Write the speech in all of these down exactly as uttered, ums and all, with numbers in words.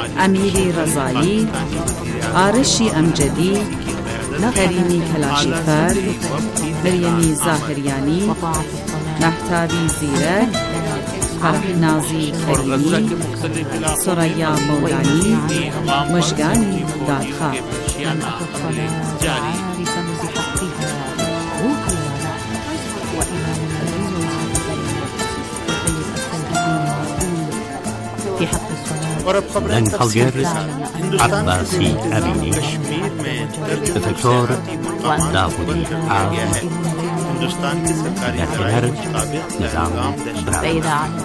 امیری رضایی، آرشی امجدی، کریمی کلاشیفر، مریمی ظاهریانی، مهتابی زیرک، فرحنازی کریمی، سریا مولانی، مشگانی دادخواه. انقلگر عباسی امینی، دکتر داودی عام، لکنر نظام براوی.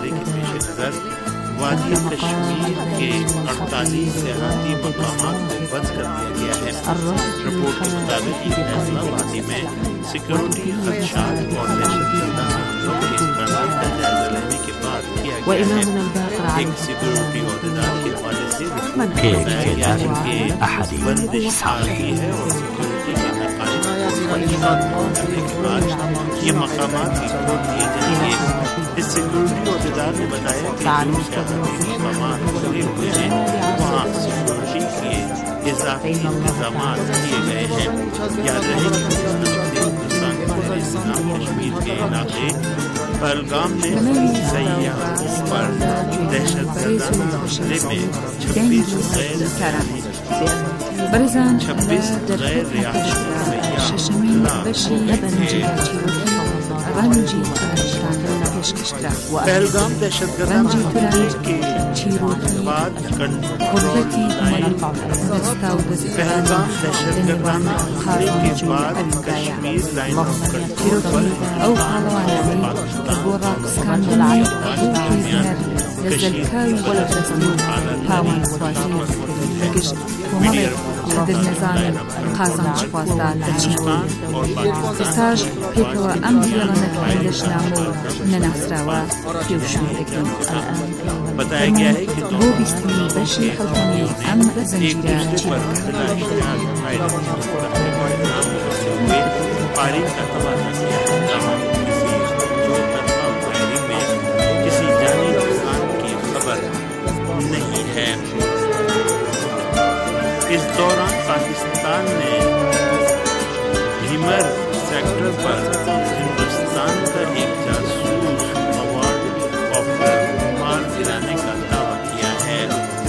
وادی کشمیر کے اڑتالیس سیاحتی مقامات کو بند کر دیا گیا ہے۔ رپورٹ کے مطابق یہ فیصلہ وادی میں سیکورٹی خدشات اور دہشت گردانہ حملوں کے امکانات کا جائزہ لینے کے بعد کیا گیا ہے۔ ایک سیکورٹی عہدیدار کے حوالے سے رپورٹ میں بتایا گیا ہے کہ بندش آ رہی ہے اور سیکورٹی کے نقائص کو کرنے کے بعد یہ مقامات ایکسپورٹ کیے جائیں گے۔ اس سیکورٹی عہدیدار نے بتایا کہ جو سیاحتی مقامات کھلے ہوئے ہیں وہاں سیکورٹی کے اضافی انتظامات کیے گئے ہیں۔ یاد رہے کہ ہندوستان کے نظام کشمیر کے علاقے پہلگام میں سیاحوں پر دہشت گردانہ حملے میں چھبیس غیر چھبیس غیر ریاستوں پہلگام دہشت گردانہ حملے کے بعد پہلگام دہشت گردانہ حملے کے بعد کشمیر لائن آف کنٹرول لدى النظام قازانج خواستا تشيكون بساج بيكوا أم ديالنا كلش نعمل نناسراوا فيوشون دكين الآن بتایا گیا ہے کہ وہ بيستمي بشي خلطاني أم زنجيرا تشيكون فائرنگ کا تبادلہ کیا ہے تاہم کسی دو طرفہ فائرنگ میں کسی جانی نقصان کی خبر نہیں ہے۔ اس دوران پاکستان نے ہیمر سیکٹر پر ہندوستان کا ایک جاسوس مواد آف مار گرانے کا دعویٰ کیا ہے۔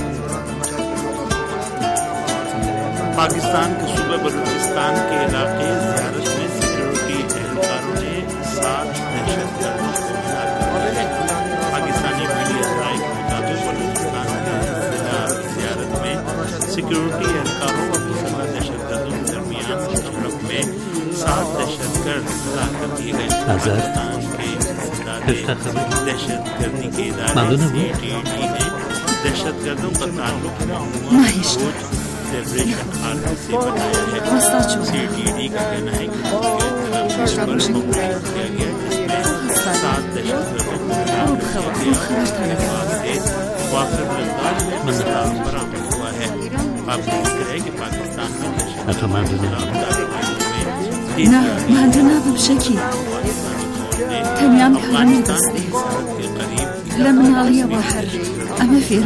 پاکستان کے صوبہ بلوچستان کے علاقے زیارت میں سیکورٹی اہلکاروں نے سات دہشت گردوں کو گرفتار کر لیا ہے۔ پاکستانی میڈیا ذرائع کے مطابق بلوچستان کے ضلع زیارت میں سیکورٹی اہلکاروں اور مسلح دہشت گردوں کے درمیان جھڑپ میں سات دہشت گرد ہلاک کر دیے گئے۔ پاکستان کے دہشت گردی کے ادارے سی ٹی ڈی نے دہشت گردوں کا تعلق محمود لیبریشن آرمی سے بتایا ہے۔ سی ٹی ڈی کا کہنا ہے کہ اس کے خلاف پر آپریشن کیا گیا جس میں سات دہشت گردوں کو ہلاک کر دیا گیا۔ اس کے بعد سے واقع مقدار میں مسئلہ برآمد ہوا ہے۔ آپ کو ذکر ہے کہ پاکستان میں دہشت گردوں کے خلاف کارروائیوں میں ما عندنا بشكل تمام كلامي قصدي لمن علي بحر أما في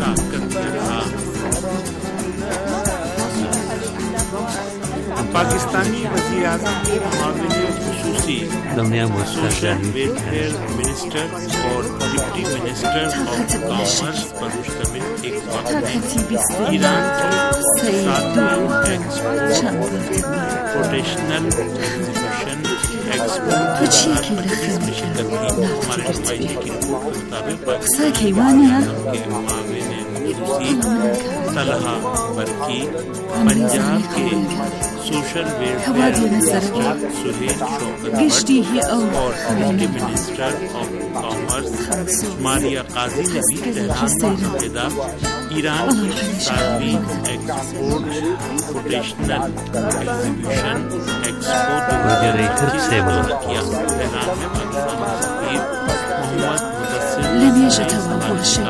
پاکستانی وزیر اعظم کے معاون خصوصی سوشل ویلفیئر منسٹر اور ڈپٹی منسٹر آف کامرس پر مشتمل ایک وقت میں ایران کی ساتویں ایکسپورٹ پروٹیشنل ایگزیبیشن ایکسپورٹ میں شرکت کی۔ ہمارے نمائندے کی رپورٹ کے مطابق پاکستان کے معاون خصوصی طلحہ برقی، پنجاب کے سوشل ویلفیئر منسٹر سہیل شوکت بٹ اور ڈپٹی منسٹر آف کامرس ماریا قاضی نے بھی تہران میں منعقدہ ایران کی ساتویں ایکسپورٹ پروٹیشنل ایگزیبیشن ایکسپو دو ہزار اکیس سے مذاکرہ کیا۔ تہران میں پاکستان کے سفیر محمد مدثر لم يتوقع شيء.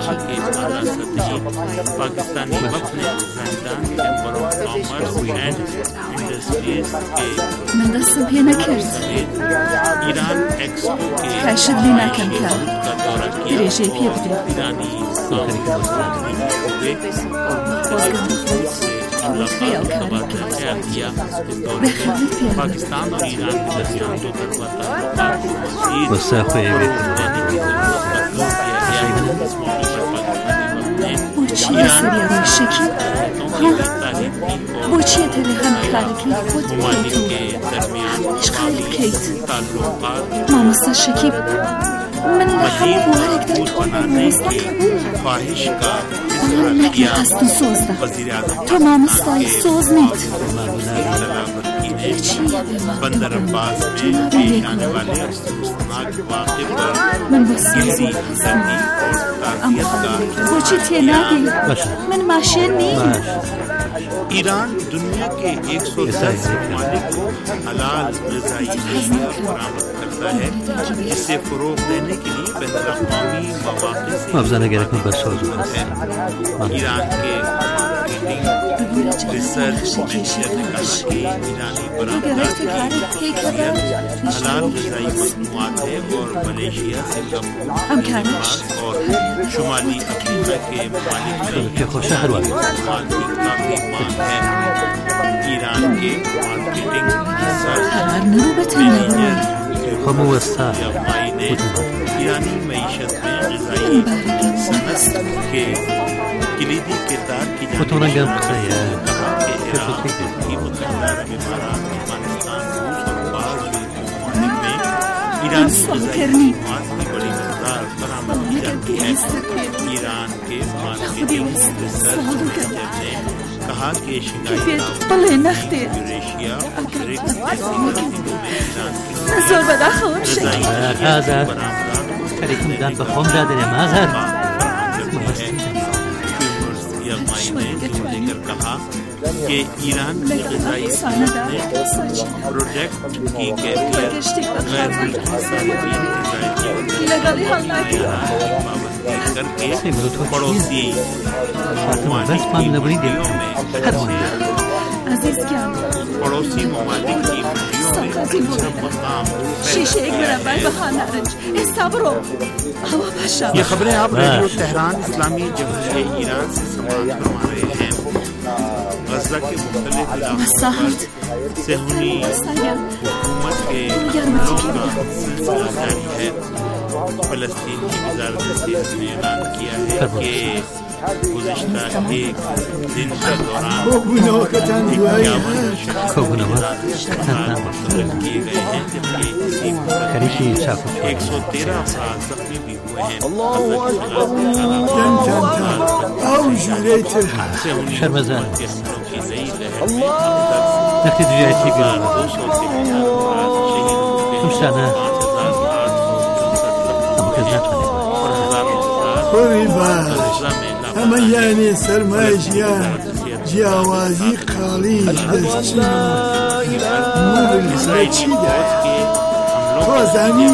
पाकिस्तानी वक्त ने जानिदान एम्पर ऑफ कॉमर्स एंड इंडस्ट्रीज के من هنا كرت ईरान एक्सपो के كاشد لنا كم كان का दौरा किया درجة في और بدي ईरानी कामगारों किया पाकिस्तान और ईरान के दरमियान दो तरफा ताल्लुकात مسافة بوچی سریع شکی بوچی تلی هم خالقی خود ممالک کیتو के दरमियान اشغال کیت ताल्लुकात ما مستشکی من لحظة وارد در طول مستقبل ख्वाहिश का من इजहार لكن किया حست سوز ده वजीर आजम تو ما مستای سوز نیت सलामती ने چی به बंदर अब्बास में पेश आने वाले अफसोसनाक वाक़े पर من بس गहरी हमदर्दी और ام ताज़ियत का بوچی تینادی من ماشین نیم ईरान दुनिया के एक सौ दस ममालिक को हलाल ग़िज़ाई अशिया बरामद करता है जिसे फ़रोग़ देने के लिए बैनुल-अक़वामी मवाक़िफ़ से مبزنه گرفتن به سوز है। ईरान के मार्केटिंग रिसर्च मैनेजर ने कहा कि ईरानी बरामदात की अक्सरियत हलाल ग़िज़ाई मसनूआत है और मलेशिया, सिंगापुर, नेपाल और शुमाली अफ्रीका के ममालिक में که خوش شهر واقع माल की काफ़ी मांग है। ईरान के मार्केटिंग रिसर्च قرار نروبت मैनेजर خب موستا जमाई ने ईरानी मईशत में ग़िज़ाई सनत के किलीदी किरदार की خودتون जानकारी گم देते خیلی हुए कहा कि इराक की मुतहदा अरब इमारात, अफगानिस्तान, रूस और बाज़ ममालिक में ईरानी ग़िज़ाई मसनूआत की बड़ी मकदार बरामद की जाती है। ईरान के मार्केटिंग रिसर्च मैनेजर ने कहा कि शंघाई طلع نختي यूरेशिया और ब्रिक्स जैसी कंपनियों में ईरान की زور بداخل شكي هذا شريكم دان بخوم دادن يا مازر लेकर कहा कि ईरान की ग़िज़ाई सनत ने प्रोडक्ट की कैफियत गैर मुल्की सार्फिन की لقالي هالناكي पाबंदी करके पड़ोसी ममालिक بس من نبري دي मंडियों में هر وين عزيز كان पड़ोसी ममालिक की मंडियों में सब मकाम شيشة اقرا باي بخانة رج استبرو هوا باشا ये खबरें आप रेडियो तेहरान इस्लामी जमहूरियत ईरान से समाप्त करवा रहे हैं। गज़ा के मुख्तलिफ इलाकों पर सेहूनी हुकूमत के हमलों का सिलसिला जारी है। फ़लस्तीन की वज़ारत सेहत ने ऐलान किया है कि गुज़िश्ता एक दिन के दौरान इक्यावन मुंतकिल किए गए हैं जबकि इसी كريشي شافو एक सौ तेरह अफराद जख्मी भी हुए हैं। شرمزان के हमलों की नई लहर में अब نختي دجاجتي तक بيرو दो सौ तिहत्तर अफराद शहीद हो गए كم हैं। سنة पाँच हजार आठ सौ उनसठ أبو كذا और हजारों अफराद قريبا गज़ा में लापता ئەمەیانی سەرمایژیان جیاوازی قاڵی دەستچین इसराइली چیدا फौज के हमलों तो के जानी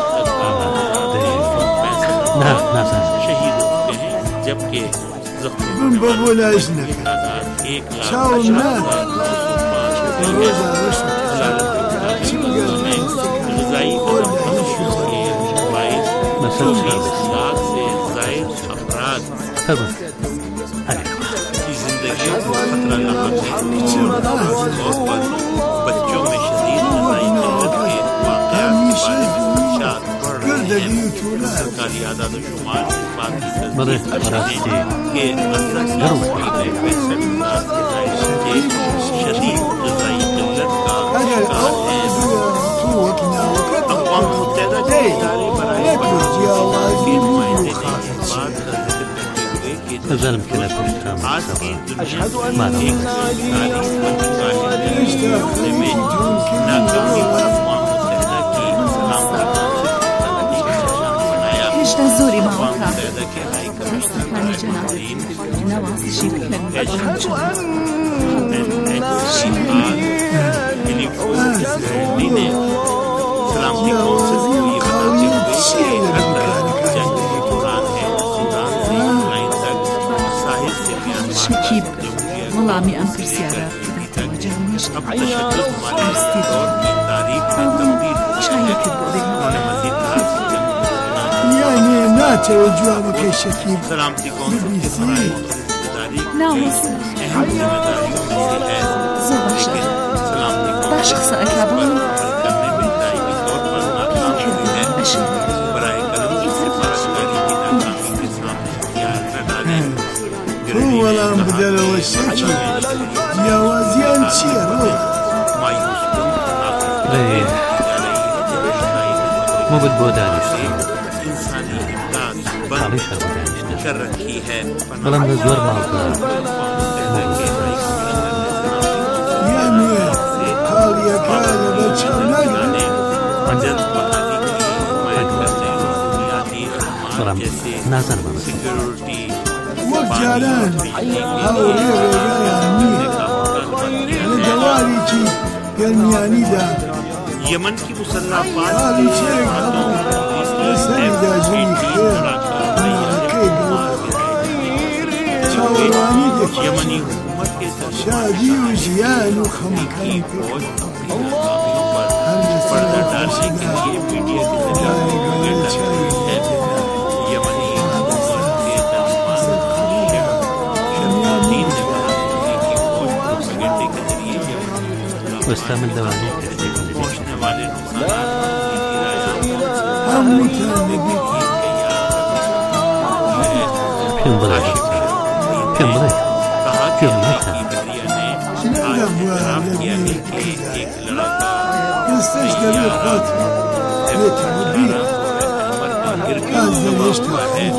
نعم نعم शहीद हो गए हैं जबकि जख्मी بم होने بە بۆ वालों لایش की نەکە तादाद एक लाख چاوم अठारह نات हजार नौ सौ पाँच हो गई है। ڕۆژە ڕۆژ ग़िज़ाई तहफ़्फ़ुज़ के बाइस चौबीस लाख से ज़ायद अफराद تمام की ज़िंदगियों को खतरा लाहक है और तौर पर बच्चों में शदीद ग़िज़ाई किल्लत के वाक़यात के बारे में खदशात बढ़ रहे हैं। सरकारी आदाद व शुमार इस बात की बड़े तस्दीक करते खराब हैं कि गज़ा की तकरीबन पैंसठ हजार ग़िज़ाई बच्चे शदीद ग़िज़ाई किल्लत का शिकार हैं। अक़वाम मुत्तहिदा के इदारे बराए बलूचिस्तान के नुमाइंदे ने इस बात का जिक्र करते हुए कि ظلم كذا كنت आज की दुनिया ما एक तारीख बन चुका है जिसमें में नाकामी पर अक़वाम मुत्तहिदा की सलाम करना सिर्फ बनाया। هشتا زوري अक़वाम معك मुत्तहिदा के हाई कमिश्नर ثاني جناب نواز شيخ इसराइली ने सलामती कौंसिल को ये बताते हुए कि अगर जंग के दौरान شەکیب وەڵامی ئەم پرسیارە بداتەوە جەمنیش پرستی چایەکت بۆ بێنەوە یانێ ناچەوە جوابەکەی شەکیب ببیسی ناوەسە زۆر باشە باش قسە ئەکا بڵێ تۆ وەڵام بدەرەوە شەکیب جیاوازیان چییە ڕۆ مۆبت بۆ دانیشتن خاڵیش هەر بۆ دانیشتن بەڵام لە زۆر ماڵدا یانێ حاڵیەکە لەبەر چاو ناگرێت بەڵام نازانم وەک جاران هاوڕێ ڕێگایان نییە لە دەواریکی گەرمیانیدا یمن کی مسلح حاڵی چێک هەبوو لەسەریدا ژنی خێر ناکەی گەڵا چاوەڕوانی دەکرد یمنی حکومت کے شادی و ژیان و خەمەکان هەر لەسەر ڈالنے کے لیے میڈیا کی یمنی حکومت کے درمیان کے ذریعے وەستا من دەوانێت کەشتێک پہنچنے والے نقصانات هەمووتان نەبێتی پێم بڵێ پێم بڵێ پێم نەکە نەگەم وایە لەبێ دەستەش دەبێت خۆت لێتەوە بیر کاس دەهێشتا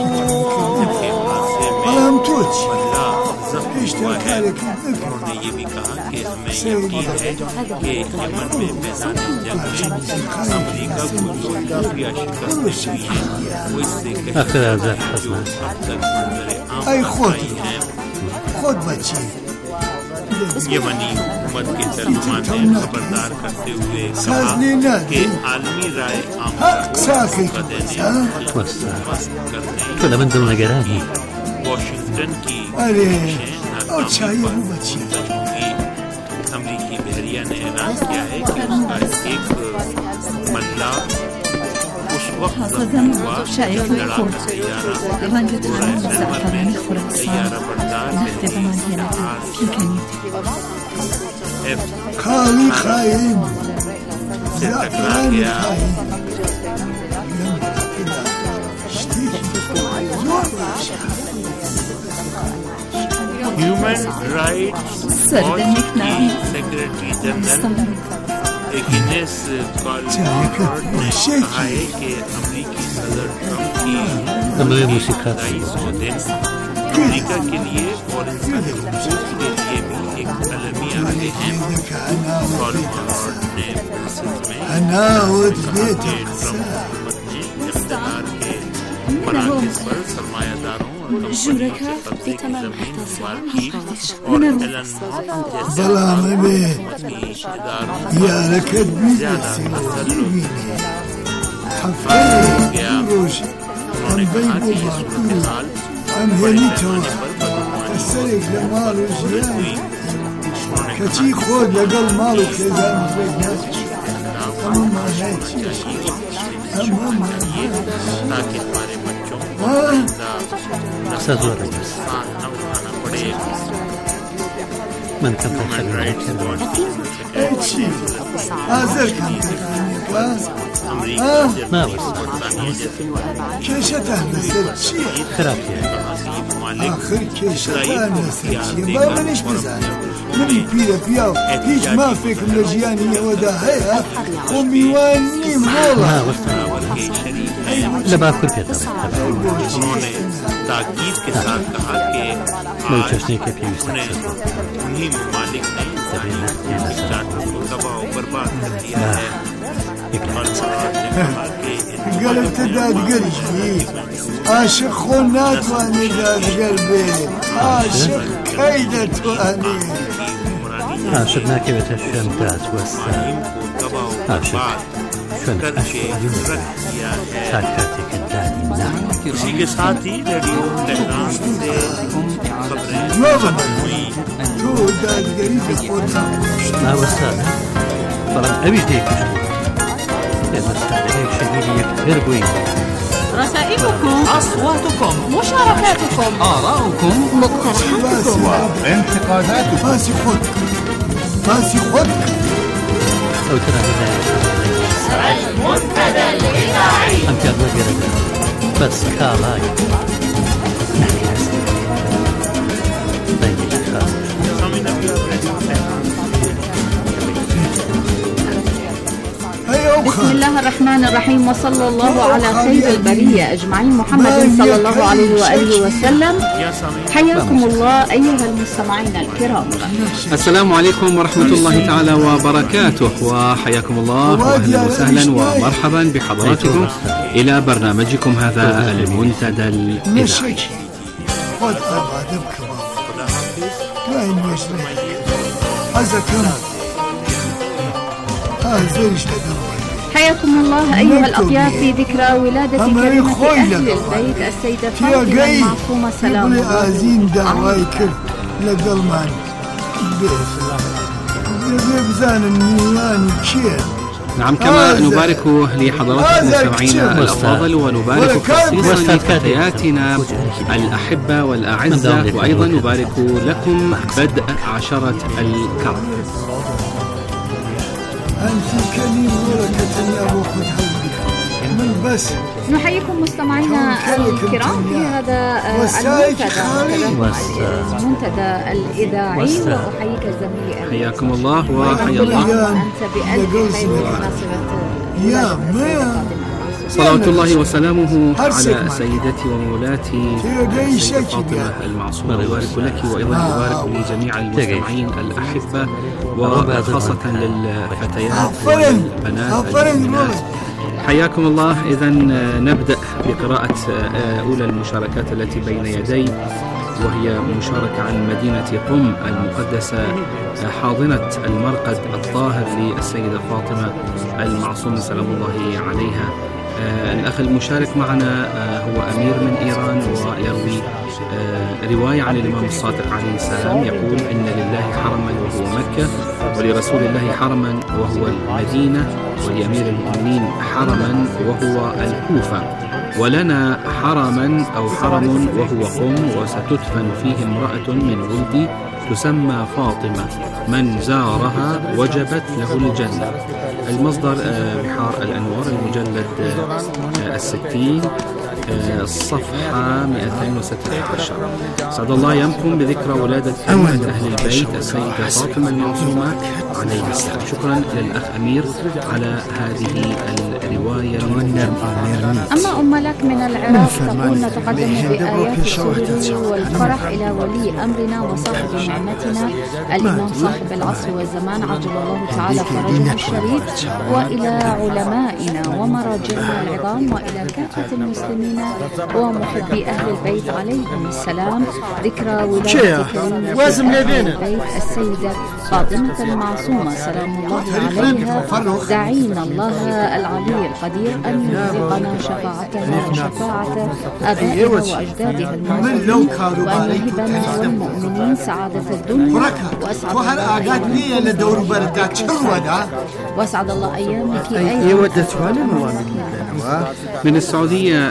بەڵام تۆ چی هێشتا کارێکت نەکرد ये भी कहा कि इसमें यकीन है कि यमन में मैदान जंग में अमेरिका को जो काफिया शिकस्त हुई है वो इससे آخر آزاد حزمه अब तक मंजर आम أي خود. आई हैं خۆت بەچی यमनी हुकूमत के तर्जुमान ने खबरदार करते हुए साजने कहा न कि दी। आलमी राय आम حق को ساكت धोखा देने ها؟ وەستا मस्त करने تۆ لە من دڵنەگەرانی वॉशिंगटन की أري कोशिशें أو नाकामी چایی पर بو بچی होंगी। अमरीकी बहरिया ने ऐलान किया है कि उसका एक मल्ला उस वक्त जख्मी हुआ जब लड़ाका तैयारा ڕەنگەتانە بە زەعفەرانی خۆراسان तैयारा बरदार نەختێ بەمان هێنێتەوە پێکەنیت एफ خاڵی خاین से टकरा زعفرانی गया خاین لەم تاکەدا شتێکی زۆر باشە human rights سەردەمێک ناوی secretary general مستەڵ Agnes कॉलफोर्ड ने कहा है कि अमरीकी सदर ट्रंप की دەمەوێ موسیقات ढाईसौ दिन अमरीका के लिए और इंसानी हुकूक के लिए भी एक अलमी आते हैं دەکە هەناوت कॉलफोर्ड ने ब्रसेल्स में هەناوت بێتە कि قسە ट्रंप हुकूमत ने इक़्तिदार के मराकज़ पर सरमायादारों और कंपनियों से कब्जे की जमीन इस्तेमाल की और एलन मस्क जैसे بەڵام ئەبێ की इदारों یارەکەت بیدە سێوەزیر بینێ هەفتەیەک ڕۆژ ئەم بەی بۆ باکوور و ئەم هێنیتەوە ئەسەرێک لە ماڵ و ژیانی کەچی خۆت لەگەڵ ماڵ و خێزان ڕێک ناچێت ئەمە مانای چییە ئەمە مانای ताकि हमारे बच्चों को ها؟ आइंदा قسە زۆرە بەس नुकसान न उठाना पड़े من کەم ह्यूमन تەخەر राइट्स वॉच ئەی چی ئازەر کەمپەکانیەکە अमरीका ها؟ जर्मनी ناوەستا बरतानिया जैसे کێشەتان لەسەر چییە خراپیە महाजी ममालिक آخر کێشەتان इसराइल को لەسەر इख्तियार چییە با देकर منیش और بزانم منی پیرە پیا و هیچ مافێکم لە ژیانی ئەوەدا هەیە خۆ میوان نیم وڵا ناوەستا के शरीक हैं لە باکوور پێدەڵێت उन्होंने ताकीद के साथ कहा कि لەو आज چەشنێکە پێویستە उन्हें उन्हीं ममालिक ने इंसानी हकूक़ के चार्टर को तबाह और बर्बाद कर दिया है कॉलफोर्ड ने कहा कि इन گەلتە دادگەریشی عاشق خۆ ناتوانێت دادگەر بێت عاشق کەی دەتوانێت عاشق ناکەوێتە شوێن داد وەستا مفاهیم को तबाह और عاشق बर्बाद شوێن करके ئەشقەوی रख दिया है تا کاتێکە دادی ناکەوێت इसी के साथ ही रेडियो तेहरान से खबरें खत्म हुई। لا والسادة طبعا أبي تيك غير قوي. رسائلكم، أصواتكم، مشاركاتكم، آراؤكم، مقترحاتكم وانتقاداتكم. فاسخوتك فاسخوتك أو ترى المنتدى الإذاعي. أنت أقول يا بس كالاي نحكي حسن طيب خلاص. بسم الله الرحمن الرحيم، وصلى الله على خير البرية أجمعين محمد صلى الله عليه وآله وسلم. حياكم الله أيها المستمعين الكرام. السلام عليكم ورحمة الله تعالى وبركاته، وحياكم الله وأهلا وسهلا ومرحبا بحضراتكم إلى برنامجكم هذا المنتدى الإذاعي. حياكم الله أيها الأضياف في ذكرى ولادة كريمة أهل البيت السيدة فاطمة المعصومة سلام الله نعم، كما نبارك لحضراتكم مستمعينا الأفاضل، ونبارك خصيصا لفتياتنا الأحبة والأعزة، وأيضا نبارك لكم بدء عشرة الكرم. أنت كريم ورقة يا روح من بس. نحييكم مستمعينا الكرام في هذا المنتدى الإذاعي، وأحييك زميلي حياكم الله وحيا الله. أنت بألف خير بمناسبة صلوات الله وسلامه على سيدتي ومولاتي فاطمة المعصومة. يبارك لك وأيضا يبارك لجميع المستمعين الأحبة، وخاصة للفتيات والبنات البنات. حياكم الله. إذا نبدأ بقراءة أولى المشاركات التي بين يدي، وهي مشاركة عن مدينة قم المقدسة، حاضنة المرقد الطاهر للسيدة فاطمة المعصومة سلام الله عليها. آه الأخ المشارك معنا آه هو أمير من إيران، ويروي آه رواية عن الإمام الصادق عليه السلام، يقول إن لله حرما وهو مكة، ولرسول الله حرما وهو المدينة، ولأمير المؤمنين حرما وهو الكوفة، ولنا حرما أو حرم وهو قم، وستدفن فيه امرأة من ولدي تسمى فاطمة، من زارها وجبت له الجنة. المصدر بحار الأنوار، المجلد الستين، الصفحة مئتين وستة عشر. سعد الله يمكن بذكرى ولادة كريمة أهل البيت السيدة فاطمة المعصومة عليه السلام. شكرا للأخ أمير على هذه الرواية. أما أم لك من العراق تقول: نتقدم بآيات السرور والفرح إلى ولي أمرنا وصاحب نعمتنا الإمام صاحب العصر والزمان عجل الله تعالى فرجه الشريف، وإلى علمائنا ومراجعنا العظام، وإلى كافة المسلمين ومحبي أهل البيت عليهم السلام. ذكرى ولادة كريمة أهل البيت السيدة فاطمة المعصومة سلام الله عليها، دعينا الله العلي القدير أن يرزقنا شفاعتها وشفاعة آبائها وأجدادها الماضين، وأن يهبنا والمؤمنين سعادة الدنيا وأسعد وأسعد الله أيامك أيها من السعودية.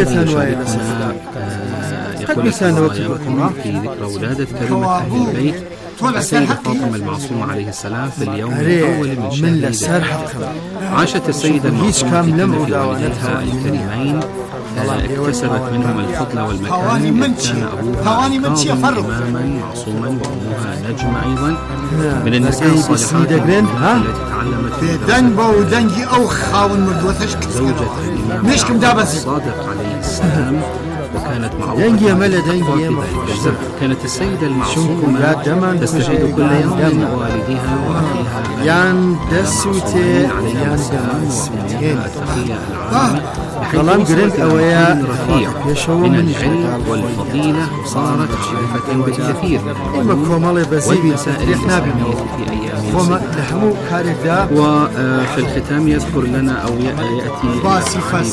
يقول السلام في ذكرى ولادة كريمة أهل البيت السيدة فاطمة المعصومة عليه السلام في اليوم الأول من شهر. عاشت السيدة المعصومة في كنف والدتها الكريمين، اكتسبت منهم الفضل والمكان. كان أبوها إماما معصوما، وأمها نجمة أيضا من النساء الصالحات التي تعلمت زوجة الإمام الصادق عليه السلام، وكانت معروفة. كانت السيدة المعصومة تستفيد كل يوم من والدها وأخيها عليه السلام وأمها التقية العالمة بلام قرنت أويا رفيع من العلم والفضيلة صارت معرفة بالكثير والمسائل الإسلامية في أيامنا. وفي الختام يذكر لنا أو يأتي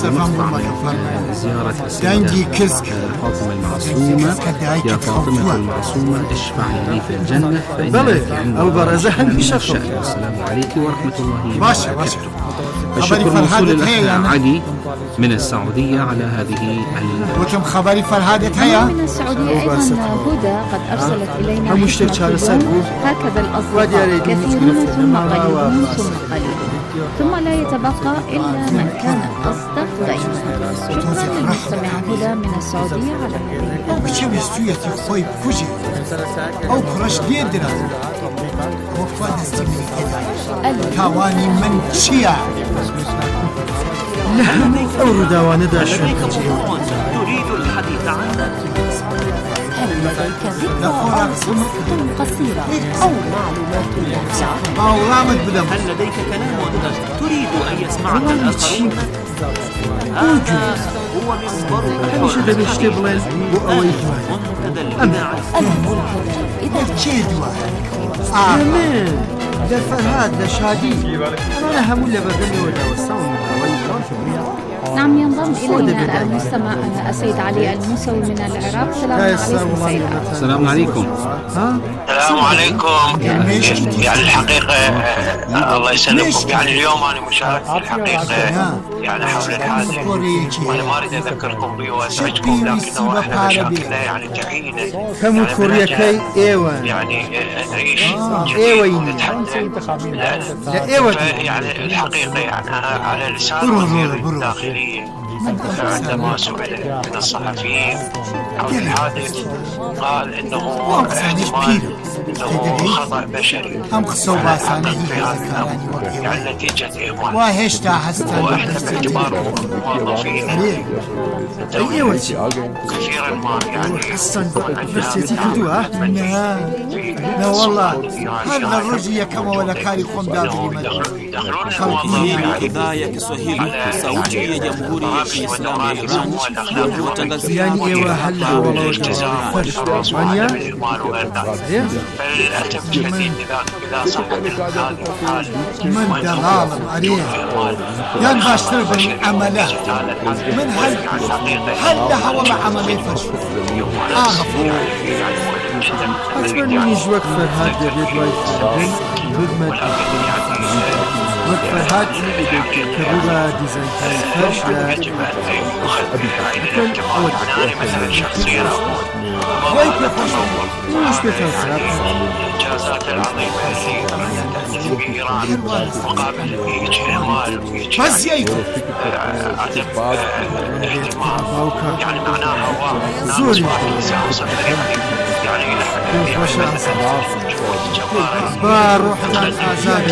زيارة السيدة فاطمة المعصومة. يا فاطمة المعصومة اشفعي لي في الجنة فإنك عند الشأن. والسلام عليك ورحمة الله وبركاته. الشكر موصول للأخ علي من السعودية على هذه وكم خبري فرهادة هيا من السعودية أيضا هدى قد أرسلت إلينا حكمة هكذا الأصدقاء كثيرون ثم قليلون ثم قليلون ثم لا يتبقى إلا من كان أصدق دائما. شكرا للمستمع هدى من السعودية على هذه بشم يستويتي خوي بكوجي أو كرش ديدرا وفاد استمري كذا كواني من شيا لهم أورد وندى شوكة تريد الحديث عنك. هل لديك ذكرى قصيرة أو معلومات ممتعة؟ أو رامد بدم. هل لديك كلام تريد أن يسمعك الآخرون؟ هذا هو منبر منتدى الإذاعة. إذا تشيدوا آمين ده فرهاد ده شادي أنا هم اللي بقلي ولا وصاوم نعم ينضم إلينا المستمع السيد علي الموسوي من العراق. السلام عليكم سيد. السلام عليكم. السلام عليكم. يعني الحقيقة الله يسلمكم. يعني اليوم أنا مشارك في الحقيقة يعني حول الحادث وأنا ما أريد أذكركم به وأزعجكم لكنه إحنا مشاكلنا يعني تعينا كم كوريا كي إيوة يعني نعيش جديد ونتحدث يعني الحقيقة يعني أنا على لسان وزير الداخلية عندما سئل من الصحفيين عن الحادث قال انه احتمال انه خطأ بشري يعني نتيجة اهمال واحنا باعتباره موظفين كثيرا ما يعني لا والله هذا الرجل كما ولا كان يقوم دابلي idhaa ya Kiswahili sauti ya Jamhuri ya Kiislamu ya Iran inawatangazia من دلال عليه ينباشر بالعملات من هل هل لها والله عملية فشل أتمنى أن يجوك فرهاد يبيد وايد بدمت وفرهاد كبيرة ديزاين فرش لا أكون أود مثلا شخصيا وايد بفرش مش بفرش الإنجازات العظيمة التي تأتي في إيران مقابل إجهامال فزيت عدم اهتمام يعني معناها واضح زوري يعني بروح عن آزاد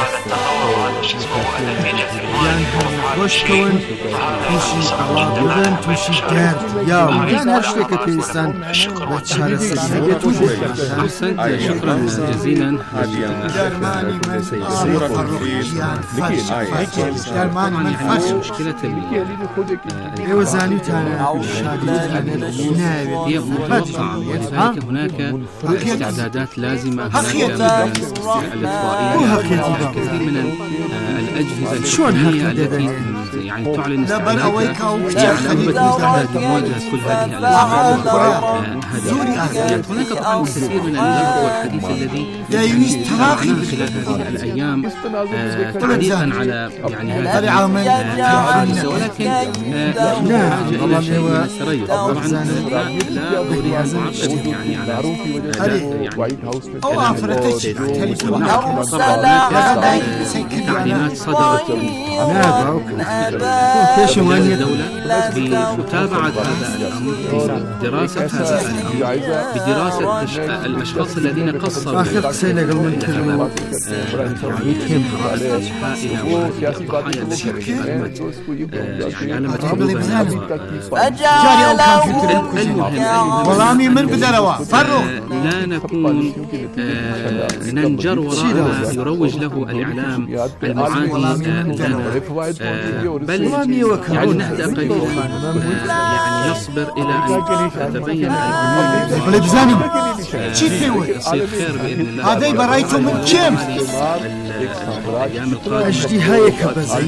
يعني وش كون توشي عوابدن توشي دار يا وكان هالشيء كتيستان بتشارة سيدة أحسنت شكرا جزيلا جرماني من صورة الرقيان فرش جرماني من فرش مشكلة الوزاني تانا هي متوقعة ولذلك هناك استعدادات لازمة هناك الإطفائية الكثير من الأجهزة الحكومية التي يعني تعلن استعدادها لمواجهة كل هذه الأزمات. هناك طبعا الكثير من اللغو والحديث الذي سمعناه خلال هذه الأيام تعليقا على يعني هذه الحادثة ولكن لا حاجة إلى شيء من التريث. طبعا لا أريد أن أعقب يعني على أو أفرتش تعليمات صدرت من الدولة بمتابعة هذا الأمر بدراسة هذا الأمر بدراسة الأشخاص الذين قصروا الضحايا التي ألمت يعني ألمت قلوبنا. المهم من بدروا لا نكون ننجر وراء ما يروج له الإعلام المعادي لنا بل يعني نهدأ قليلا، يعني نصبر إلى أن تتبين الأمور يصير خير بإذن الله. هذا برايته من كم الأيام القادمة اجتهايك بزيد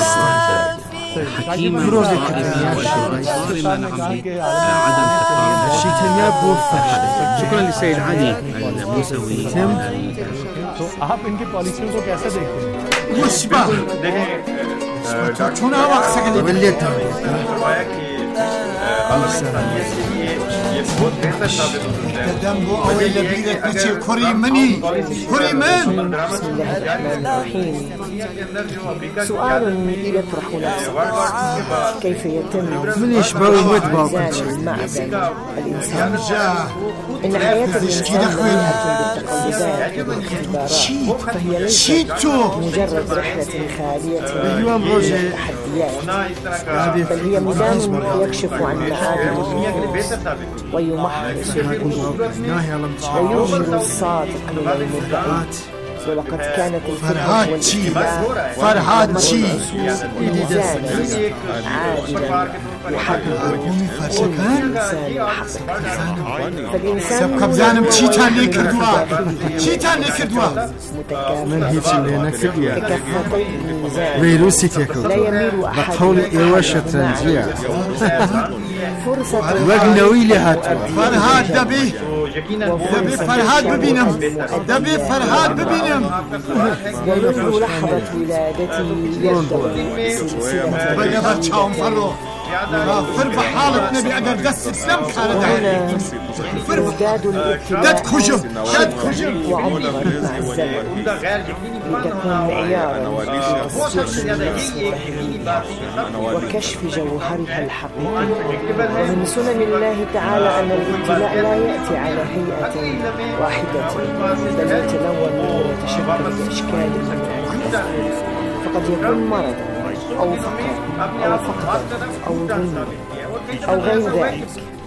حكيمة صائمة وإشارات صارمة نعم بعدم تكرار الشيء تنياب وفر. شكرا لسيد علي الموسوي. तो आप इनकी पॉलिसियों को कैसे देखते हैं? मुश्बा चुना वक्त से के लिए ये बहुत बेहतर साबित हो सकता है। कदम वो अवल लबीरे पीछे खुरी मनी खुरी मन। سؤال يطرح نفسه كيف يتم من يشبه المدبر معدن الإنسان؟ إن حياة الإنسان مليئة بالتقلبات والاختبارات، فهي ليست مجرد رحلة خالية من التحديات، بل هي ميدان يكشف عن معادن ويمحص القلوب ويظهر الصادق من المدعي. ولقد كانت الفرحة والاتباع فرحات شي ميزانا عادلا يحقق الإنسان فالإنسان سبقبزانم تشيتان لي كردوا تشيتان لي كردوا من هيك اللي نكتبيا ككفتي الميزان فيروسي تيكو لا يميل أحد بطول إيواشة تنزيع فرصة وقنوي لهاتوا فرحات دبي دبي فرحات ببينم دبي فرحات ببينم ومنذ لحظة ولادتي يبدأ سلسلة بقى تشاوم فرو فرب حالة نبي أقدر دس سلم كان داعي ازداد الابتلاء دد خشب دد خشب وعمرا مع الزمن لتكون معيارا وكشف جوهرها الحقيقي. ومن سنن الله تعالى أن الابتلاء لا يأتي على هيئة واحدة بل يتلون ويتشكل بأشكال مختلفة، فقد يكون مرضا أو فقرا أو فقدا أو ظلما أو غير ذلك.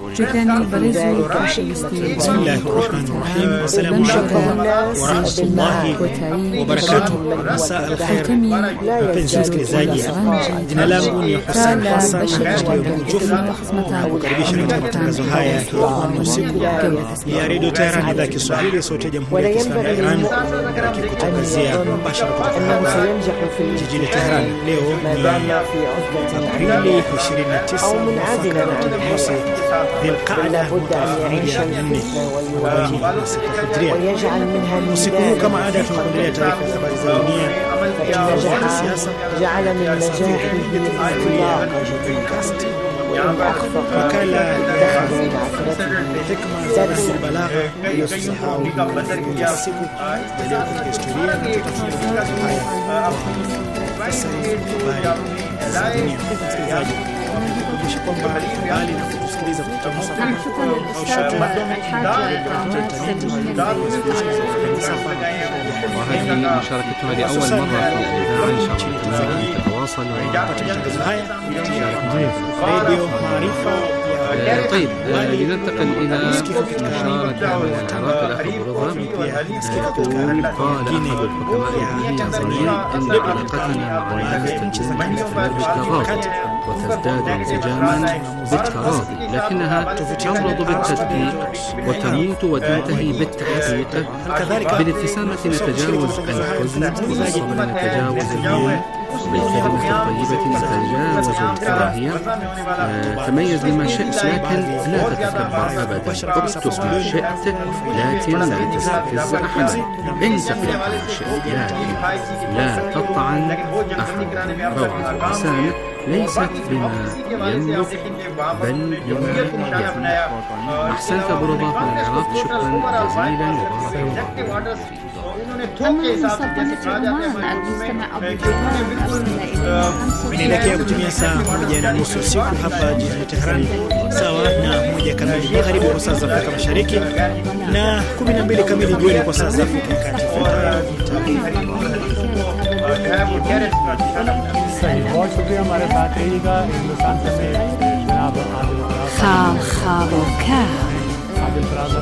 بسم الله الرحمن الرحيم. السلام عليكم ورحمة الله وبركاته. مساء الخير mpenzi msikilizaji, jina langu ni Hussein Hassan Jufa, kukaribisha katika matangazo haya ya usiku ya Radio Tehran, idhaa ya Kiswahili, sauti ya Jamhuri ya Kiislamu ya Iran, ikikutangazia mubashara kutoka jijini Tehran. Leo ni Aprili ishirini na tisa mosi القاعدة ويجعل منها usiku kama ada tunaendelea taarifa za habari za dunia, siasa, جعل من نجاحه الانطلاق وإن أخفق makala اتخذ من عثرته hikma za balagha iliyosahau ya siku leo katika historia na tutafuatilia haya sasa habari za dunia. Kukumbusha kwamba mbali na kutusikiliza kupitia masafa au shuttle وهذه مشاركتنا لأول مرة في الإذاعة، إن شاء الله تتواصل راديو معرفة. طيب لننتقل إلى مشاركة من العراق. الأخ برضا يقول قال أحد الحكماء الدينيين إن علاقتنا مع الفلسطينيين تستمر بالتراضي وتزداد انسجاما بالتراضي، لكنها تمرض بالتدقيق وتموت وتنتهي بالتحقيق. بالابتسامة نتجاوز الحزن، وبالصبر نتجاوز اللوم، بالكلمة الطيبة نتجاوز الكراهية. تميز بما شئت لكن لا تتكبر أبدا، اكتب ما شئت لكن لا تستفز أحدا، انتقد ما شئت لكن لا تطعن أحدا. روعة اللسان ليست بما يملك بل بما يفنى. أحسنت برضا من العراق، شكرا جزيلا وبارك الله. Inaelekea kutumia saa moja na nusu usiku hapa jijini Tehran, sawa na moja kamili magharibi kwa saa za Afrika Mashariki na kumi na mbili kamili jioni kwa saa za Afrika ya Kati. बहुत शुक्रिया हमारे साथ रहिएगा। हिंदुस्तान से जनाब आदिल Faraz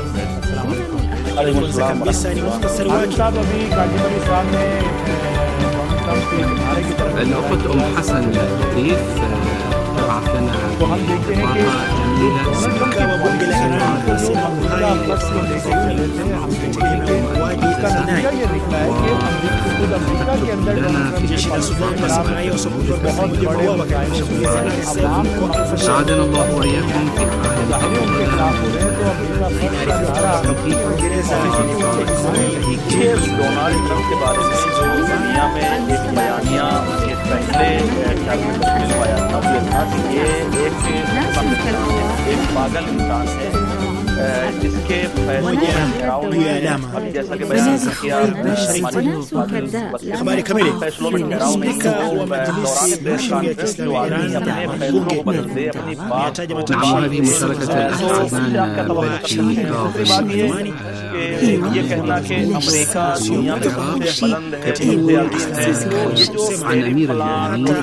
kabisa ni muhtasari wake. साहब अभी गाजीपुर साहब ने الأخت أم حسن الضيف تبعث لنا بطاقة جميلة ساعدنا الله وإياكم في पागल इंसान है जिसके habari kamili. Spika wa Majlisi ya Shura ya Kiislamu ya Iran bunge ametaja matamshi ये कहना कि अमेरिका दुनिया में सबसे बुलंद है عن أمير المؤمنين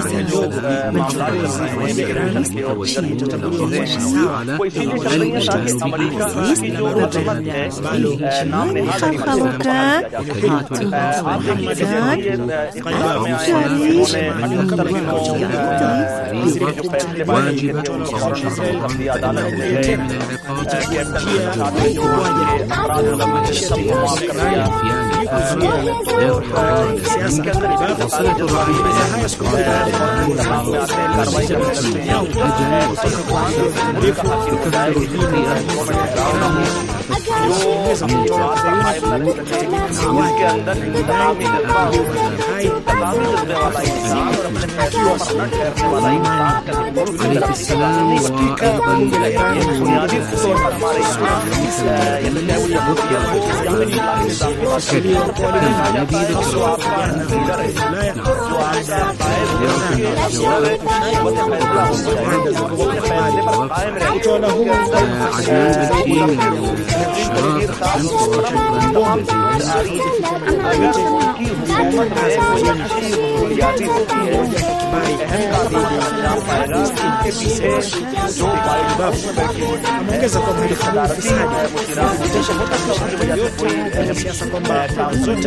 ameongeza kwamba ilifanya ufisadi kuendesha matatizo yote ya siasa kwamba zote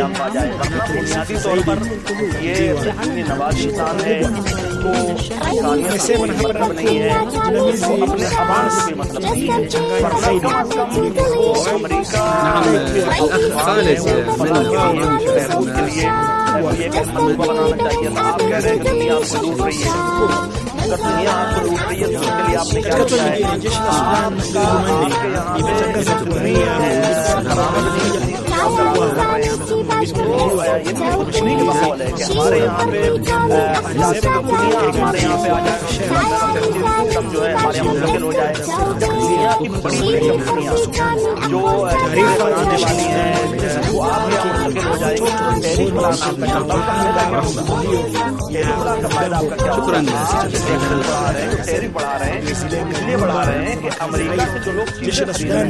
amesema na hapa na jinamizi la Hamas mchanganya zaidi kuliko خالد ये कहना बनाना चाहिए था। आप कह रहे हैं कि दुनिया आपको लूट रही है, अगर दुनिया आपको लूट रही है तो उसके लिए आपने क्या किया है? आपके यहाँ ये तो कुछ नहीं का माहौल है कि हमारे यहाँ पे दुनिया हमारे यहाँ पे आ जाए सब जो है हमारे यहाँ मुंतकिल हो जाए। दुनिया की बड़ी बड़ी कंपनियाँ जो बनाने वाली हैं वो आपके यहाँ मुंतकिल हो जाएगी। टैरिफ बढ़ाना आपका चलता शुक्रान। टैरिफ बढ़ा रहे हैं इसलिए बढ़ा रहे हैं कि अमेरिका से जो लोग चीजें खरीद रहे हैं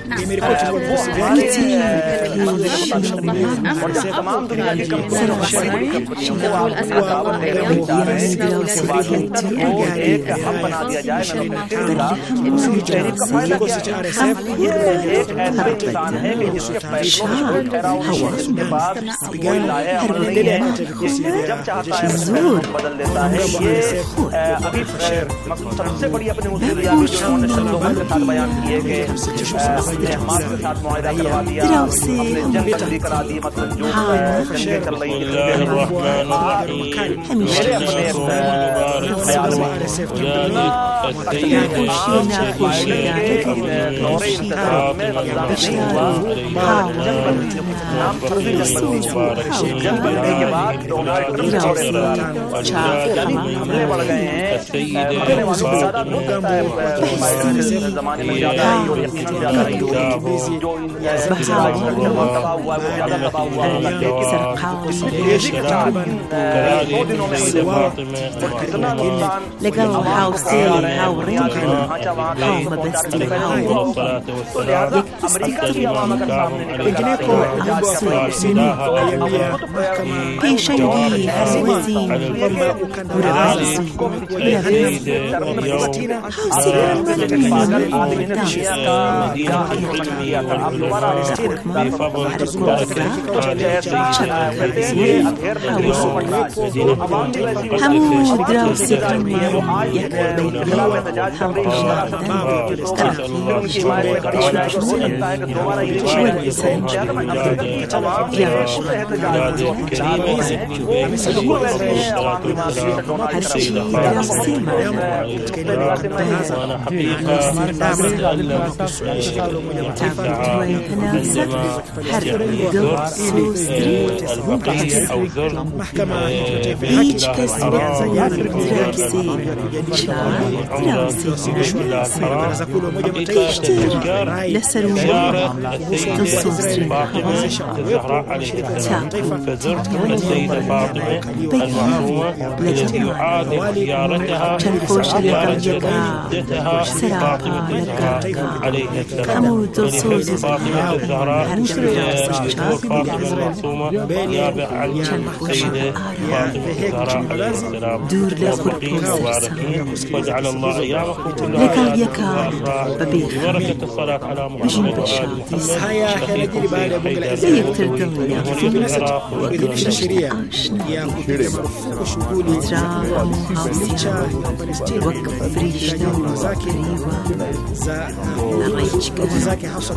और जब तमाम दुनिया की कंपनियां बड़ी बड़ी कंपनियों को आपको दावत दे रहे हैं चाह रहे हैं वो एक हब बना दिया जाए टैरिफ का फायदा क्या है? ये एक ऐसा इंसान है कि जिसके पैसों में ठहरा हुआ है, उसके बाद कोई लाया अमल नहीं है, जब चाहता है बदल देता है। ये अभी सबसे बड़ी अपनी मुद्दे जो उन्होंने शब्दों के साथ बयान किए कि हमने हमारे के साथ मुआहदा करवा दिया, हमने जंग तस्दी करा दी, मतलब जो जंगें चल रही थी मेरे अपने ख्याल में दौरे इंतज़ाम में गज़ा में नहीं हुआ, जंगबंदी नाम फर्जी जंगबंदी जंगबंदी के बाद डोनाल्ड ट्रंप दौरे हमले बढ़ गए हैं। हमले वालों की तादाद हो सकता है ज़माने में ज़्यादा ही हो, यकीनन ज़्यादा ही होगी। जो तबाह हुआ है वो ज़्यादा तबाह हुआ होगा, लेकिन तेजी के साथ दो दिनों में कितना नुकसान legal housing how ढांचा वहाँ तक पहुँचाने से पहले तो लिहाजा अमेरिका की अवाम अगर सामने निकल kwingineko mambo ya kusini aliambia mahakama kisha hii haiwezi kwamba ukanda wa Gaza umekuwa Palestina همو دراوسي كمي يكبر بيتي هم هیچ کس دراوسي تشتر لسرون تصوصرين تنفوش لقلبك سراقا لك همو تصوص هرش الرأس دور لخرقوز وجعل الله ايامكم لك يكاد ببيخ بجنب الشاطئ سيكتر الدنيا وقف آشنا إدراء محاوسيا وقف فريشنا وقريبا نغيش كهر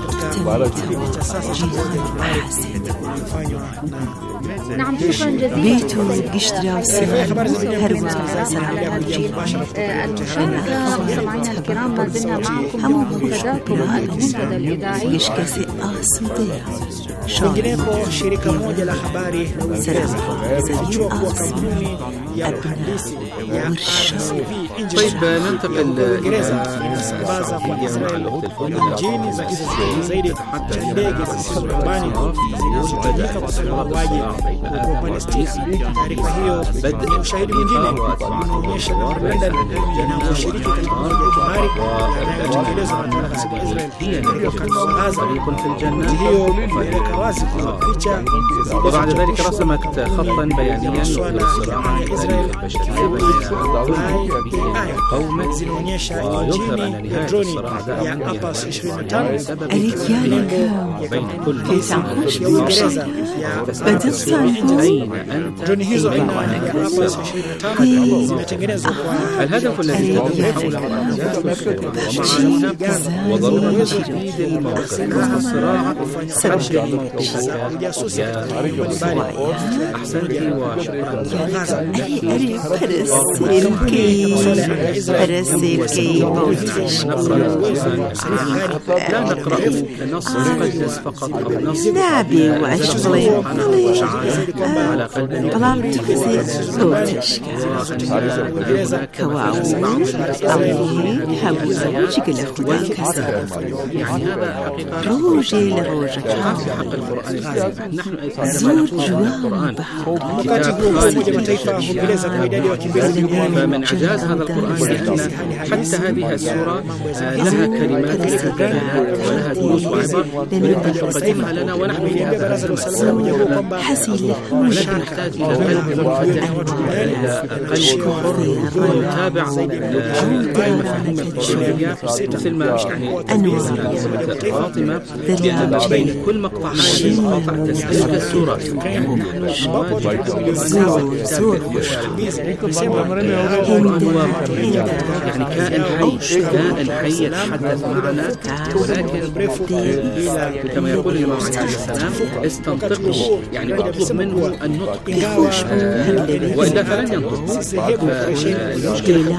نعم شكرا جزيلا. بيتو قشترا وسمار هروا سرعة المشاركة مستمعينا الكرام ما زلنا معكم بمنتداكم المنتدى الإذاعي يشكسي آسمدية Kwingineko, shirika moja la habari la Uingereza limefichua kuwa kampuni ya uhandisi ya R C P طيب ننتقل Uingereza inasambaza kwa Israeli injini za Israeli zaidi ya ndege zisizo na rubani zinazohitajika kusaidia mauaji huko Palestina. Taarifa hiyo ni ushahidi mwingine unaonyesha namna London inavyoshiriki katika mauaji ya kimbari yanayotekelezwa na utawala ghasibu wa Israeli katika ukanda wa Gaza. Hiyo imeweka wazi kwa picha وبعد ذلك رسمت خطا بيانيا للصراع البشري قومه ويظهر أن نهاية الصراع دائما بين كل الهدف الذي تدور حوله وضرورة تحديد الموقف والصراع أحسنتي وشكرا لا نقرأ النص المقدس فقط أو نص نابي وعشقلي على قلب طلال تفسير صوتش كواو أولي حاول شكل خدا كسر يعني هذا حقيقة روجي لروجك حق القرآن الكريم نحن أيضا زور جوان كتاب فمن إعجاز هذا القرآن لأن حتى هذه السورة لها كلمات ولها دروس وعبر نريد أن تقدمها لنا ونحن في هذا الزمان ولكن نحتاج إلى قلب منفتح إلى قلب متابع لمفاهيم القرآنية مثل ما يعني فاطمة بين كل مقطع هذه المقاطع تسألك السورة نحن زور يعني كائن حي كائن حي يتحدث معنا ولكن كما يقول الإمام عليه السلام استنطقه يعني اطلب منه النطق وإلا فلن ينطق. المشكلة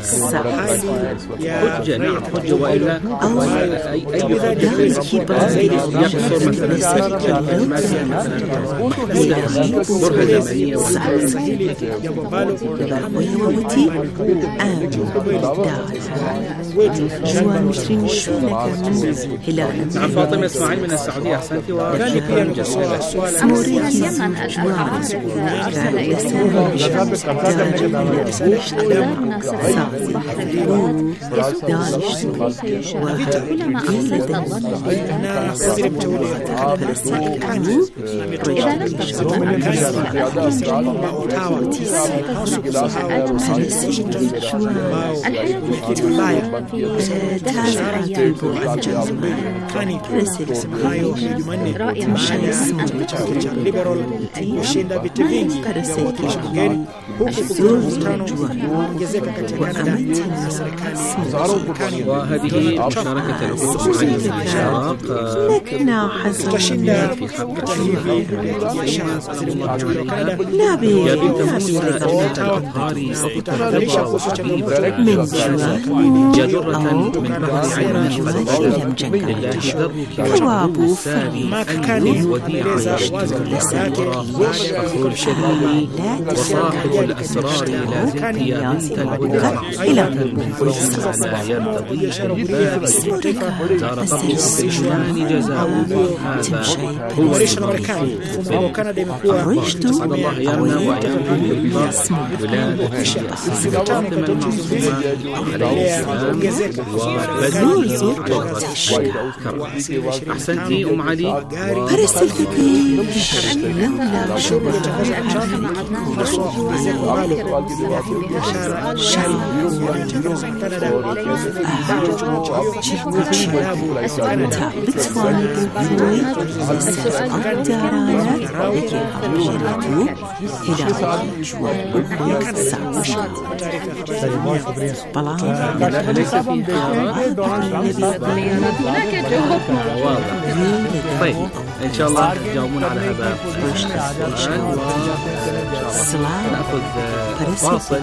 حجة نعم حجة وإلا أي حجة يقصر مثلا كلمات محدودة برهة زمنية نعم فاطمة إسماعيل من السعودية أحسنتي وشكرا جزيلا. أمريكا اليمن العارف أرسل إلى مناسبة بحر الفرات يسوق كيف يشاء كلما أحسنت الظن بالله فالسائل عنه إذا لم تقصد أن ترسل أخبار جميلة تساعد الحياة في دهر أيام Richard Zuberi Marekani alisema hayo Jumanne baada ya chama cha Liberal kushinda viti vingi vya uwakilishi bungeni, huku kukiwa mvutano unaoongezeka kati ya Canada na serikali. وهذه مشاركة الأخوة معي في العراق tutashinda vita hivi لا بيد الأطهار kutahadharisha kuhusu changamoto من جدرة من بحر عين الفلسطين لله ذرك وعبو Makani anaeleza wazi kabisa yake فخر شديد وصاحب الأسرار لا تبقي بنت الهدى عيلة من فجر لا يرتضي دار قبل السجنان جزاء هذا هو رئيس الأمريكي وكندا imekuwa أسعد الله يرنا ويعلم بالباس ولادة السلطان المنظومة عليه السلام وبذول زوجة أحسنتي أم علي برسلتكي لولا شبه طيب إن شاء الله تجاوبون على هذا السؤال ونأخذ فاصل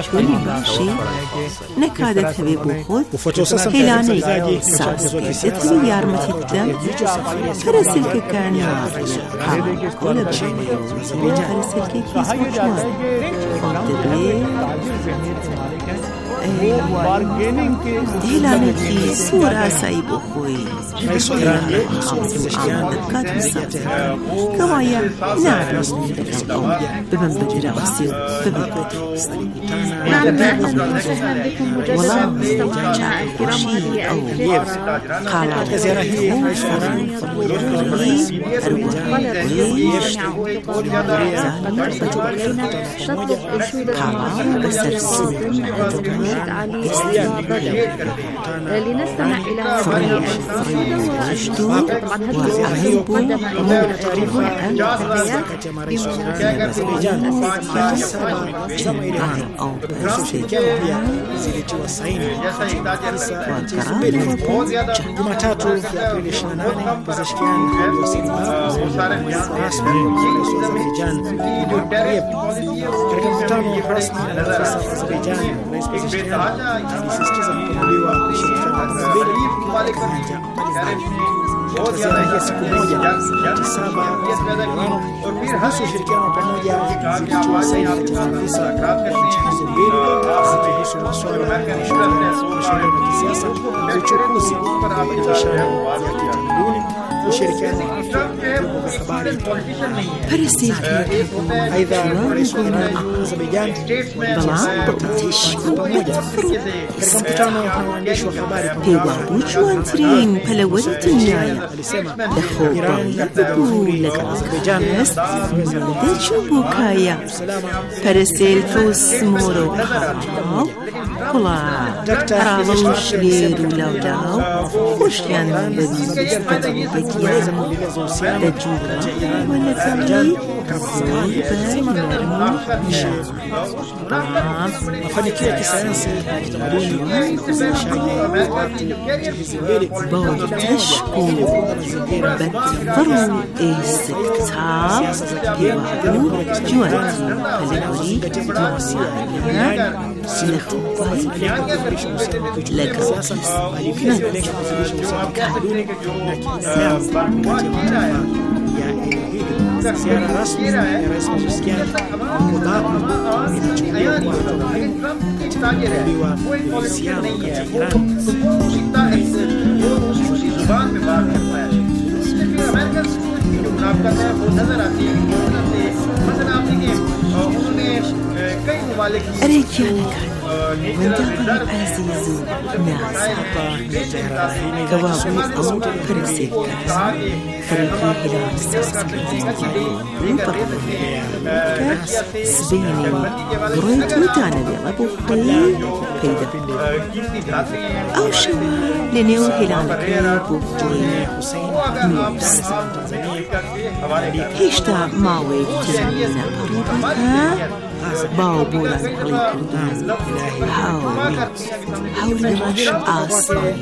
نكادت ببخوت هلاني ساسكت يارمتي الدم فرسلك كان حاول كل بشمي فرسلك كيس مجموع هلاني كي سورة سايبو خوي هلاني كات مسافر كوايا نعم بمن بدر أغسل بمن بدر أغسل والله مستمعنا الكرام هذه أو قال لنستمع إلى طبعا هذه مقدمة Jumatatu Aprili ishirini na nane Pezeshkian aliwasili rasmi wa Azerbaijan katika mkutano rasmi na maafisa wa Azerbaijan. Rais Pezeshkian alisisitiza kupanuliwa ushirikiano mbele katika nyanja mbalimbali. Katika ziara hii ya siku moja nchi saba kuhusu ushirikiano pamoja zilitiwa saini kati ya maafisa wa nchi hizo mbili zikihusu masuala ya mashauriano ya kisiasa, uchukuzi, biashara ya kitamaduni, ushirikiano wa afya, vyombo vya habari. Aidha, rais wa Azerbaijan pamoja katika mkutano na waandishi wa habari بوجوانترين بلوت النايا alisema Iran لك Azerbaijan بوكايا برسل فوس مورو خاو كلا راوش ليرو لوداو خوشيان بدي بكيان دجوكا ولا كمي mafanikio ya kisayansi na kitamaduni بول تشكو بتفرو استكتاب يوعدو جواتي فلقولي دوسيانا سلخوباي لك ziara rasmi ya Rais Pezeshkian ambapo inachukuliwa kwa hatua muhimu katika kuimarisha uhusiano kati ya أريد يعني وندابا عزيز ناس كوابو أو فرسي فريقي إلى سبيني غريت متانا بيضا بوقي بيدا أو شوى لنيو هلالك بوقي نوبس هشتا ماوي تنمينا قريبا باو بولا عليك هاولي هاولي رش آسمان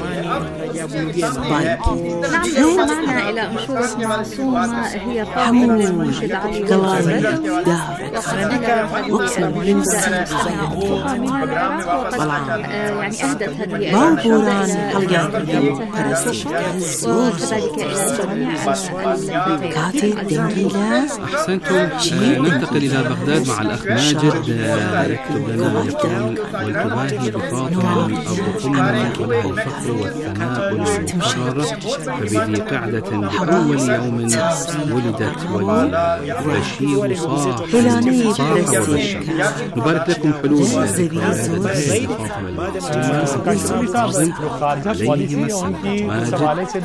نعم استمعنا إلى أنشودة معصومة هي طاقم للمنشد علي قلالي دارت وقفل للمسيطة من العراق وقد يعني أهدت هذه باو بولا الأنشودة هلقاكي برسي وكذلك إلى جميع كاتي دنجيلا أحسنتم. ننتقل إلى بغداد مع الأخ ماجد يكتب لنا ويقول والتباهي بفاطمة الرقم والفخر والثناء والانتصار فبذي قعدة بأول يوم ولدت والبشير صاح صاح وبشر. نبارك لكم حلول ذكرى فاطمة المعصومة عليهما السلام. ماجد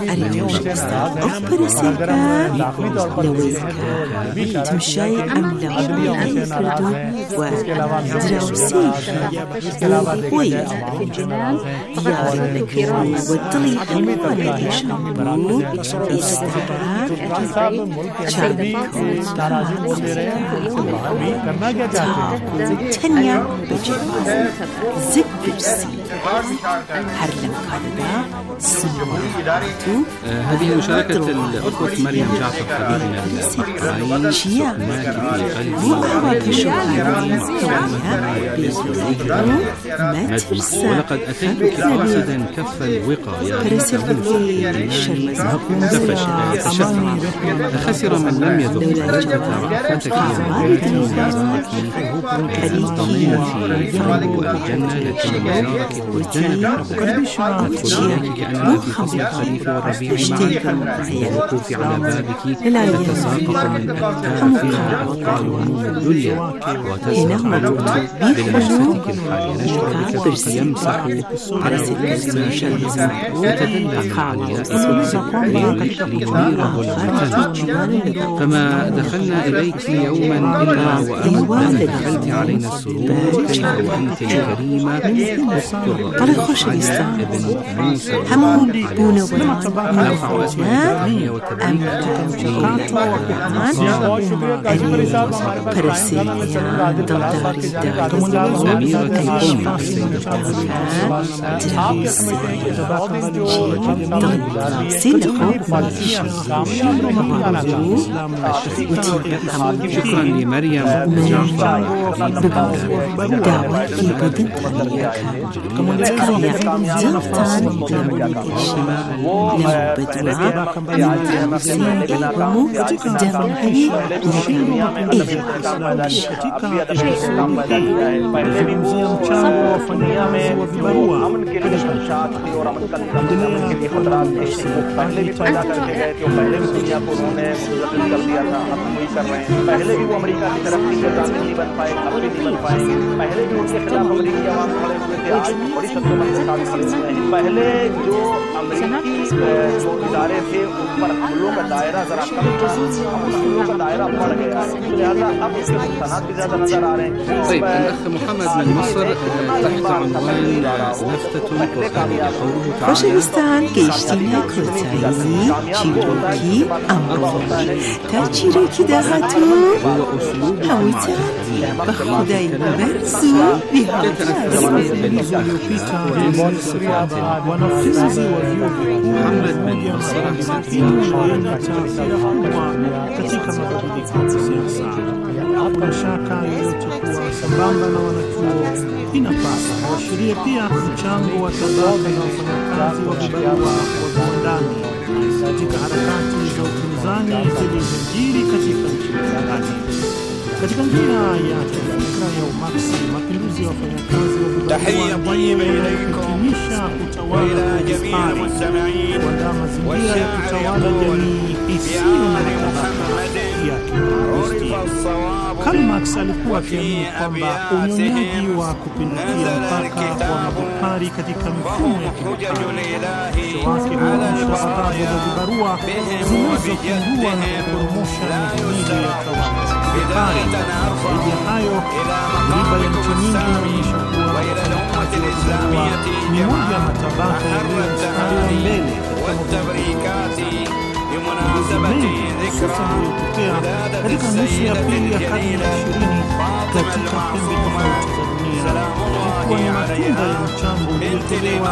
أفضل تمشي أملا كردو ودروسي وقوي يارك والطليق المقالي شامبو استعار شاركو تنيا بجوال زبرسي هرلم كاردا سمواتو. هذه مشاركة الأخوة مريم جعفر حبيبنا الأخرين سكناك في قلبي ولقد أتيتك قاصدا كف الوقاية خسر من لم يذق رأفتك يا مزارك ضمنتي فرق الجنة التي مزارك والجنة أدخلونك كأننا في فصل الخريف والربيع معا والوقوف على بابك تتساقط من أكتافها أطفال هموم الدنيا وتزرع بلمستك الحالية نشربك فقط يمسح على رؤوسنا شرزا يتدلل مع الياء لينيره المعتنى. فما دخلنا إليك يوما إلا وأنت دخلت علينا السرور كيف وأنت الكريمة أخت ابن موسى همون بونه نرفع أسماء التحية والتبريك برسيان دلداري داري أميرة الأم السيدة شكرا لمريم جعفر अमन के लिए शांत थी और अमन करने का अमन के लिए खतरात थे। पहले भी पैदा करके गए थे, पहले भी दुनिया को उन्होंने मुस्तकिल कर दिया था, अब वही कर रहे हैं। पहले भी वो अमेरिका की तरफ की जाने नहीं बन पाए, अब भी नहीं बन पाएंगे। पहले भी उनके खिलाफ अमेरिकी आवाम खड़े हुए थे, आज बड़ी शक्तिमत के साथ खड़े हुए हैं। पहले जो अमेरिकी जो इदारे थे उन पर हमलों का दायरा जरा कम था, अब उन हमलों का दायरा बढ़ गया, लिहाजा अब इसके मुस्तनाद भी ज्यादा नजर आ रहे हैं। طيب الأخ محمد من مصر تحت عنوان لفتة قرآنية قوله تعالى روشنستان كيشتينا كوتايني شيروكي أمرو تاچيروكي دهاتو هاويتا بخداي مرزو محمد من مصر Hakuna shaka yoyote kuwa sambamba na wanachuo inapasa kuashiria pia mchango wa tabaka na wafanyakazi wa vibarua wa viwandani katika harakati za upinzani zilizojiri katika nchi mbalimbali. Katika njia ya fikra ya umaksi, mapinduzi ya wafanyakazi wa vibarua kuhitimisha utawala wa Uspari, kuandaa mazingira ya kutawala jamii isiyo na matabaka ya kikomunisti. Karl Marx alikuwa akiamini kwamba unyonyaji wa kupindukia mpaka wa mabepari katika mifumo ya kibepari mwisho wake huonyesha adhabu za vibarua zinazopungua na kuporomosha mihimili ya tawala za kibepari. Zaidi ya hayo, riba ya nchi nyingi inaonyesha kuwa wafanyakazi wa vibarua ni moja ya matabaka yaliyo mstari wa mbele katika mengi hususan iliyotokea katika nusu ya pili ya karne ya ishirini katika pembe tofauti za dunia, ilikuwa ni matunda ya mchango uliotolewa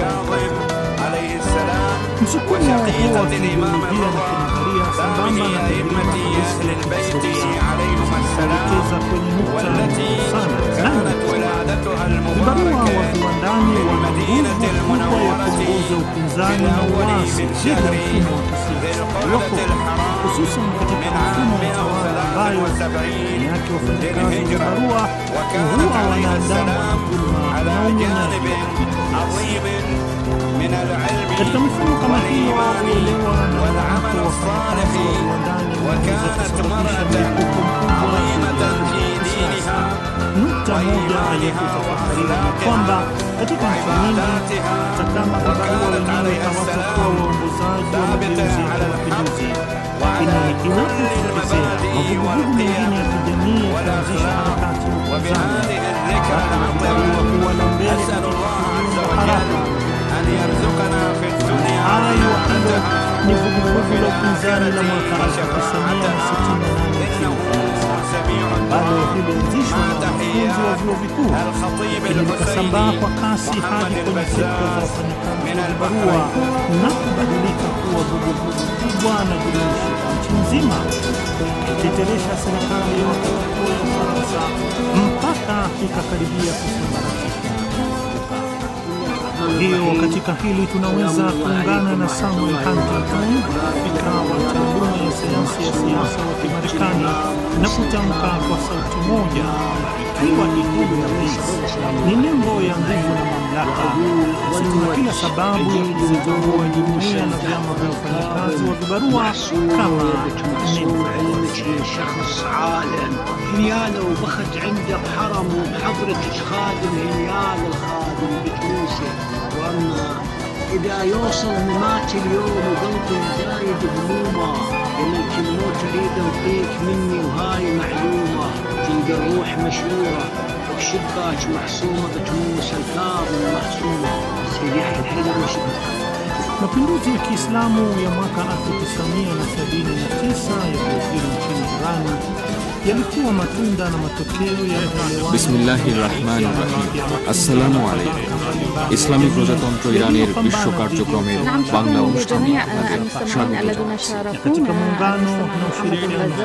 msukumo huo wa kiideolojia na kinadharia sambamba na elimu halisi ya kihistoria kuelekeza kwenye nukta muhimu sana ndani. Vibarua wa viwandani wana nguvu kubwa ya kuongoza upinzani na uasi dhidi ya mfumo wa kisiasa uliopo, hususan katika mfumo wa utawala ambayo ndani yake wafanyakazi wa vibarua huwa wanaandamwa na dhuluma na unyonyaji wa katika mifumo kama hiyo. Uelewa na mwanamko wa wafanyakazi wa viwandani unaweza kusababisha mlipuko mkubwa wa kisiasa. Nukta moja ya kutafakariwa ni kwamba katika nchi nyingi, hata kama vibarua wenyewe hawatakuwa waongozaji wa mageuzi ya mapinduzi, lakini inapotokezea mavuguvugu mengine ya kijamii yakaanzisha harakati ya upinzani, bado vibarua huwa na mbele katika kujiunga haraka. Hayo hilo ni vuguvugu la upinzani la mwaka elfu tisa mia sitini na nane nchini Ufaransa, ambalo lilianzishwa na wanafunzi wa vyuo vikuu, lakini likasambaa kwa kasi hadi kwenye sekta za wafanyakazi wa vibarua na kubadilika kuwa vuguvugu kubwa na jumuishi la nchi nzima, ikiteteresha serikali ya wakati huo ya Ufaransa mpaka ikakaribia kusambaratisha. Hiyo katika hili tunaweza kuungana na Samuel Huntington, afisa wa taaluma ya sayansi ya siasa wa Kimarekani, na kutamka kwa sauti moja, ikiwa ikulu ya rais ni nembo ya nguvu na mamlaka, basi tuna kila sababu ya kuzitambua jumuiya na vyama vya wafanyakazi wa vibarua kama nembo ya هنياله وبخت عنده بحرم وبحضرة خادم هنيال الخادم بتونسه. واما اذا يوصل ممات اليوم وقلبه زايد همومه، يمكن الموت اريد القيك مني وهاي معلومه، تلقى الروح مشهوره وشباك محسومه بتونس الكاظم محسومه. سيدي يحيى الحيدر وشباك. Mapinduzi ya Kiislamu ya mwaka elfu tisa mia sabini na tisa yaliyojiri nchini Iran yalikuwa matunda na matokeo ya elewano. বিসমিল্লাহিররহমানিররহিম। আসসালামু আলাইকুম। ইসলামী প্রজাতন্ত্র ইরানের বিশ্ব কার্যক্রমের বাংলা অনুষ্ঠানে আপনাদের স্বাগত জানাচ্ছি। Katika muungano na ushirikiano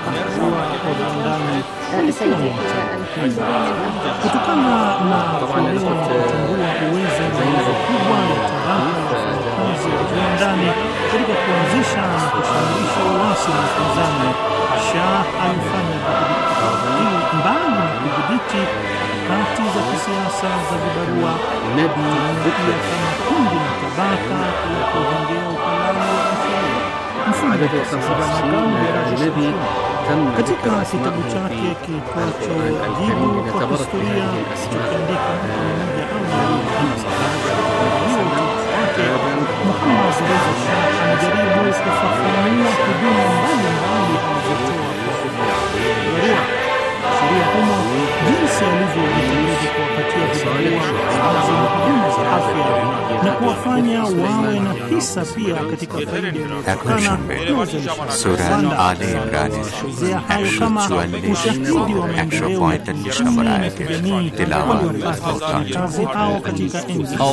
kutokana na kuelewa na kutambua uwezo na nguvu kubwa ya tabaka la wafanyakazi wa viwandani katika kuanzisha na kushamirisha uasi na upinzani, Shah alifanya badiliko hili mbali na kudhibiti harakati za kisiasa za vibarua pia kama kundi na tabaka la kuongea uhalali wa kifedha. Mfumo wa Saudi katika kitabu chake kiitwacho Jibu kwa Historia alichokiandika mwaka mmoja awali kama sababu hiyo wake, Muhammad Reza Shah anajaribu kufafanua huduma mbalimbali alizotoa kwa vibarua, sheria humo jinsi alivyojitahidi kuwapatia vibarua kazi na huduma za afya na kuwafanya wawe na hisa pia katika faida inayotokana na uzalishaji wa viwanda. Kuelezea hayo kama ushahidi wa maendeleo ya kiuchumi na kijamii waliopata wafanyakazi hao katika enzi za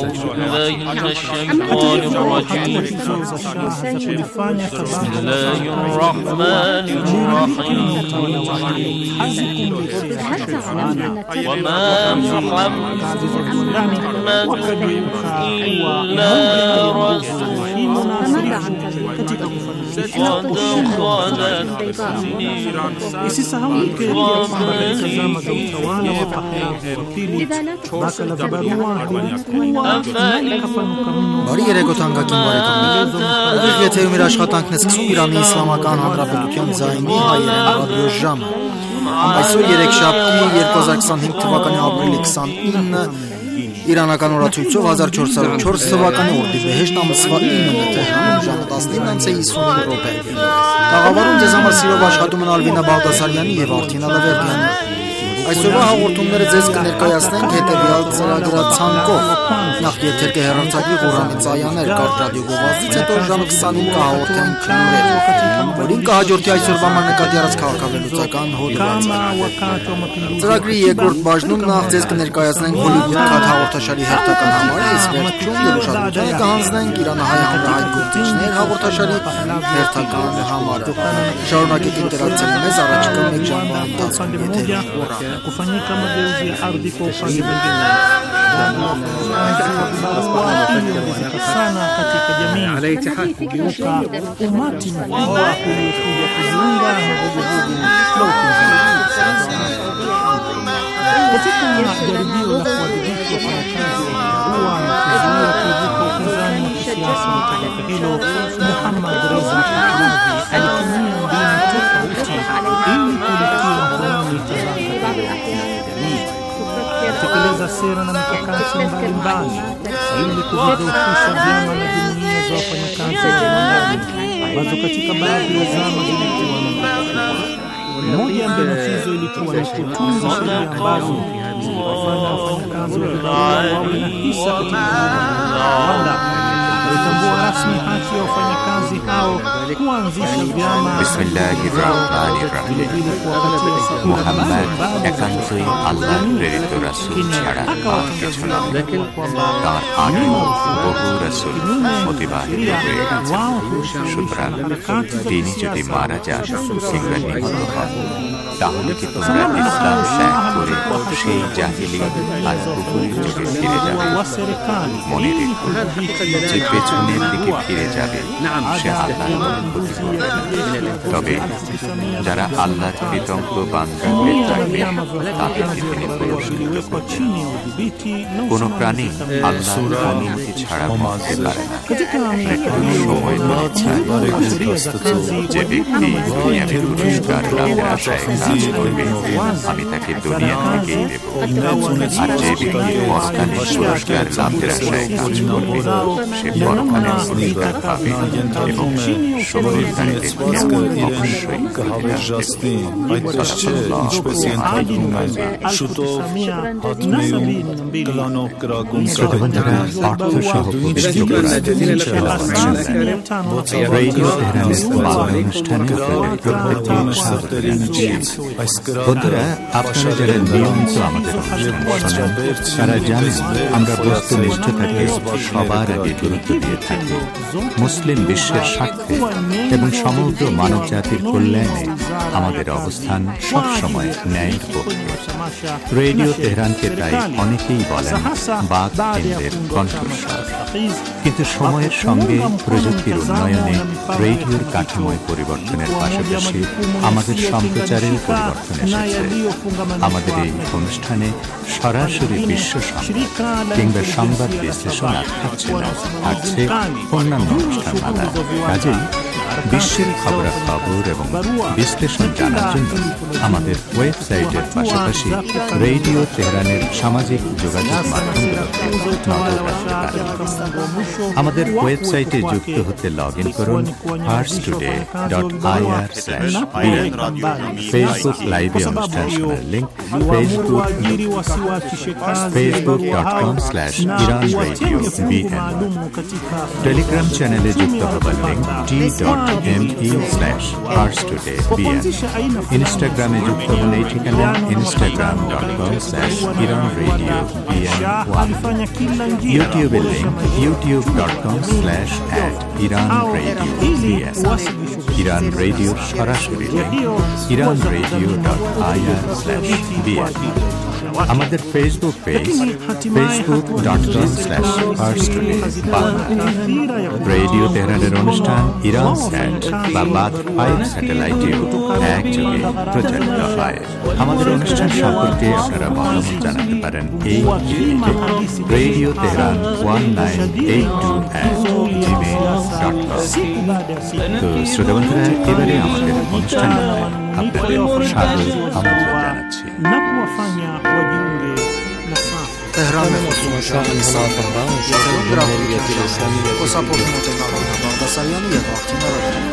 hatua hizo za Shah za kulifanya tabaka la isisahaulike pia kwamba katika zama za utawala wa Pahlavi wa pili, tabaka la vibarua lilikuwa na likapanuka mno. Բարի երեկոթանգակին բարեկամներ, ուղիղ եթերում իր աշխատանքն է սկսում Իրանի Իսլամական Հանրապետության ձայնի հայերեն ռադիոժամը։ Այսօր երեքշաբթի երկու հազար քսանհինգ թվականի ապրիլի քսանինը Իրանական օրացույցով հազար չորս հարյուր չորս թվականի օրդիբեհեշտ ամսվա ինը Թեհրանում ժամը տասնինը հինգ րոպե։ Տաղավարում ձեզ համար սիրով աշխատում են Ալվինա Բաղդասարյանի եւ Արթին Ալավերդյանը։ Այսօրվա հաղորդումները ձեզ կներկայացնենք հետևյալ ծրագրացանկով։ Նախ եթեր կհեռարձակվի Ղուրանի ծայաներ կարճ ռադիո գովազդից, հետո ժամը քսանին կհաղորդենք լուրեր, որին կհաջորդի այսօրվա նկատի առած քաղաքավերլուծական հոդվածը։ Ծրագրի երկրորդ բաժնում նախ ձեզ կներկայացնենք Հոլիվուդ քաթ հաղորդաշարի հերթական համարը, իսկ վերջում դեռ ուշադրությունը կհանձնենք Իրանահայ հանրահայտ գործիչներ հաղորդաշարի հերթական համարը։ Շարունակեք ինտերակցիա մեզ առաջիկա մեկ ժամվա ընթացքում։ Kufanyika mageuzi ya ardhi kwa upande mwingine sana katika jamii kugeuka umati mkubwa uliokuja kujiunga na vuguvugu la upinzani. Katika jaribio la kuwadhibiti wafanyakazi wa kuzuia kuvuka upinzani wa kisiasa wa taifa hilo, Muhammad Reza Pahlavi alitumia mbinu tofauti ili kulitia mkononi kutekeleza sera na mikakati mbalimbali ili kudhoofisha vyama na jumuiya za wafanyakazi wa viwandani ambazo katika baadhi ya zama zilikuwa na nguvu. Moja ya mbinu hizo ilikuwa ni kutunga sheria ambazo ziliwafanya wafanyakazi wa viwandani wawe na hisa katika viwanda. Walitambua rasmi haki ya wafanyakazi hao kuanzisha vyama. বিসমিল্লাহিররহমানিররহিম। মুহাম্মদ একান্তই আল্লাহর প্রেরিত রাসূল ছাড়া আর কিছু নয়। তার আগেও বহু রাসূল অতিবাহিত হয়ে গেছে। সুতরাং তিনি যদি মারা যান কিংবা নিহত হন, তাহলে কি তোমরা ইসলাম ত্যাগ করে সেই জাহিলিয়ত আর কুফরের যুগে ফিরে যাবে? মনে রেখো, যে পেছনের দিকে ফিরে যাবে সে আল্লাহর ক্ষতি করবে না। তবে যারা আল্লাহর কৃতজ্ঞ বান্দা হয়ে থাকবে তাদেরকে তিনি পুরস্কৃত করবেন। কোন প্রাণী আল্লাহর অনুমতি ছাড়া বাঁচতে পারে না। সময় যে ব্যক্তি দুনিয়াবি পুরস্কার লাভের আশায় কাজ করবে, আমি তাকে দুনিয়া থেকেই দেব। আর যে ব্যক্তি পরকালে পুরস্কার লাভের আশায় কাজ করবে, সে পরকালে পুরস্কার পাবে এবং সমুদ্রকারীদের অবশ্যই রেডিও তেহরানের বাংলা অনুষ্ঠানে বন্ধুরা, আপনারা যারা নিয়মিত আমাদের অনুষ্ঠান শোনেন তারা জানেন আমরা বস্তুনিষ্ঠতাকে সবার আগে গুরুত্ব দিয়ে থাকি। মুসলিম বিশ্বের স্বার্থে এবং সমগ্র মানব জাতির কল্যাণে আমাদের অবস্থান সবসময় ন্যায়ের পক্ষে। রেডিও তেহরানকে তাই অনেকেই বলেন বাক কেন্দ্রের কণ্ঠস্বর। কিন্তু সময়ের সঙ্গে প্রযুক্তির উন্নয়নে রেডিওর কাঠামোয় পরিবর্তনের পাশাপাশি আমাদের সম্প্রচারের পরিবর্তন এসেছে। আমাদের এই অনুষ্ঠানে সরাসরি বিশ্ব সংবাদ কিংবা সংবাদ বিশ্লেষণ আর থাকছে না, থাকছে অন্যান্য অনুষ্ঠানমালা। কাজেই বিশ্বের খবরাখবর এবং বিশ্লেষণ জানার জন্য আমাদের ওয়েবসাইটের পাশাপাশি রেডিও তেহরানের সামাজিক যোগাযোগ মাধ্যমগুলোতে নজর রাখতে পারেন। আমাদের ওয়েবসাইটে যুক্ত হতে লগ ইন করুন first today dot IR slash BN. Facebook লাইভে অনুষ্ঠান শোনার link Facebook Facebook dot com slash Iran radio BN. Telegram চ্যানেলে যুক্ত হবার link T dot M E slash first today BN. ইনস্টাগ্রামে যুক্ত হলে এই ঠিকানা Instagram dot com slash Iran radio BN one. ইউটিউবের link YouTube dot com slash at Iran radio BN. Iran রেডিওর সরাসরি link Iran radio dot IR slash BN. আমাদের Facebook page Facebook dot com slash first today Bangla. Radio তেহরানের অনুষ্ঠান ইরান স্যাট বা বাদ ফাইভ স্যাটেলাইটেও একযোগে প্রচারিত হয়। আমাদের অনুষ্ঠান সম্পর্কে আপনারা মতামত জানাতে পারেন এই radio Tehran one nine eight two at Gmail dot com. তো শ্রোতা বন্ধুরা, এবারে আমাদের অনুষ্ঠানে আপনাদের স্বাগত আমন্ত্রণ জানাচ্ছি। na kuwafanya wajiunge na safu. تهران مساء الصباح جمهورية الإسلامية وصابون متناولين بعض الصيانية وقتنا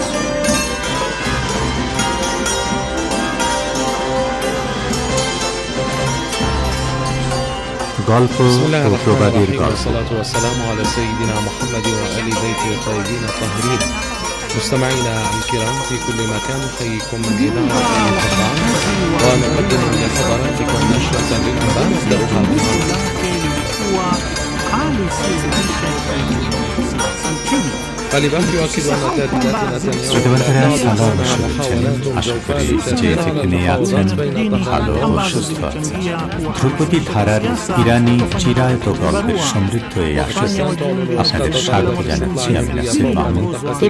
গল্প ও প্রবাদের গল্প। والصلاة والسلام على سيدنا محمد وآل بيته الطيبين الطاهرين. مستمعينا الكرام في كل مكان نحييكم من إذاعة القرآن ونقدم لحضراتكم نشرة للأنباء نبدأها بالعنف. শ্রোতাবন্ধুরা সালাম শুনছেন, আশা করি যে যেখানে আছেন ভালো ও সুস্থ আছেন। ধ্রুপদী ধারার ইরানি চিরায়ত গল্পের সমৃদ্ধ এই আসরে আপনাদের স্বাগত জানাচ্ছি আমি নাসির মাহমুদ।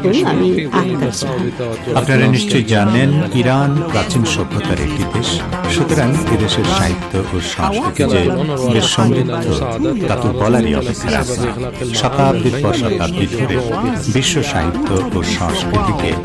আপনারা নিশ্চয়ই জানেন ইরান প্রাচীন সভ্যতার একটি দেশ, সুতরাং এদেশের সাহিত্য ও সংস্কৃতি যে বেশ সমৃদ্ধ তা তো বলারই অপেক্ষা রাখে না। শতাব্দীর পর শতাব্দী ধরে বিশ্ব সাহিত্য ও সংস্কৃতিকে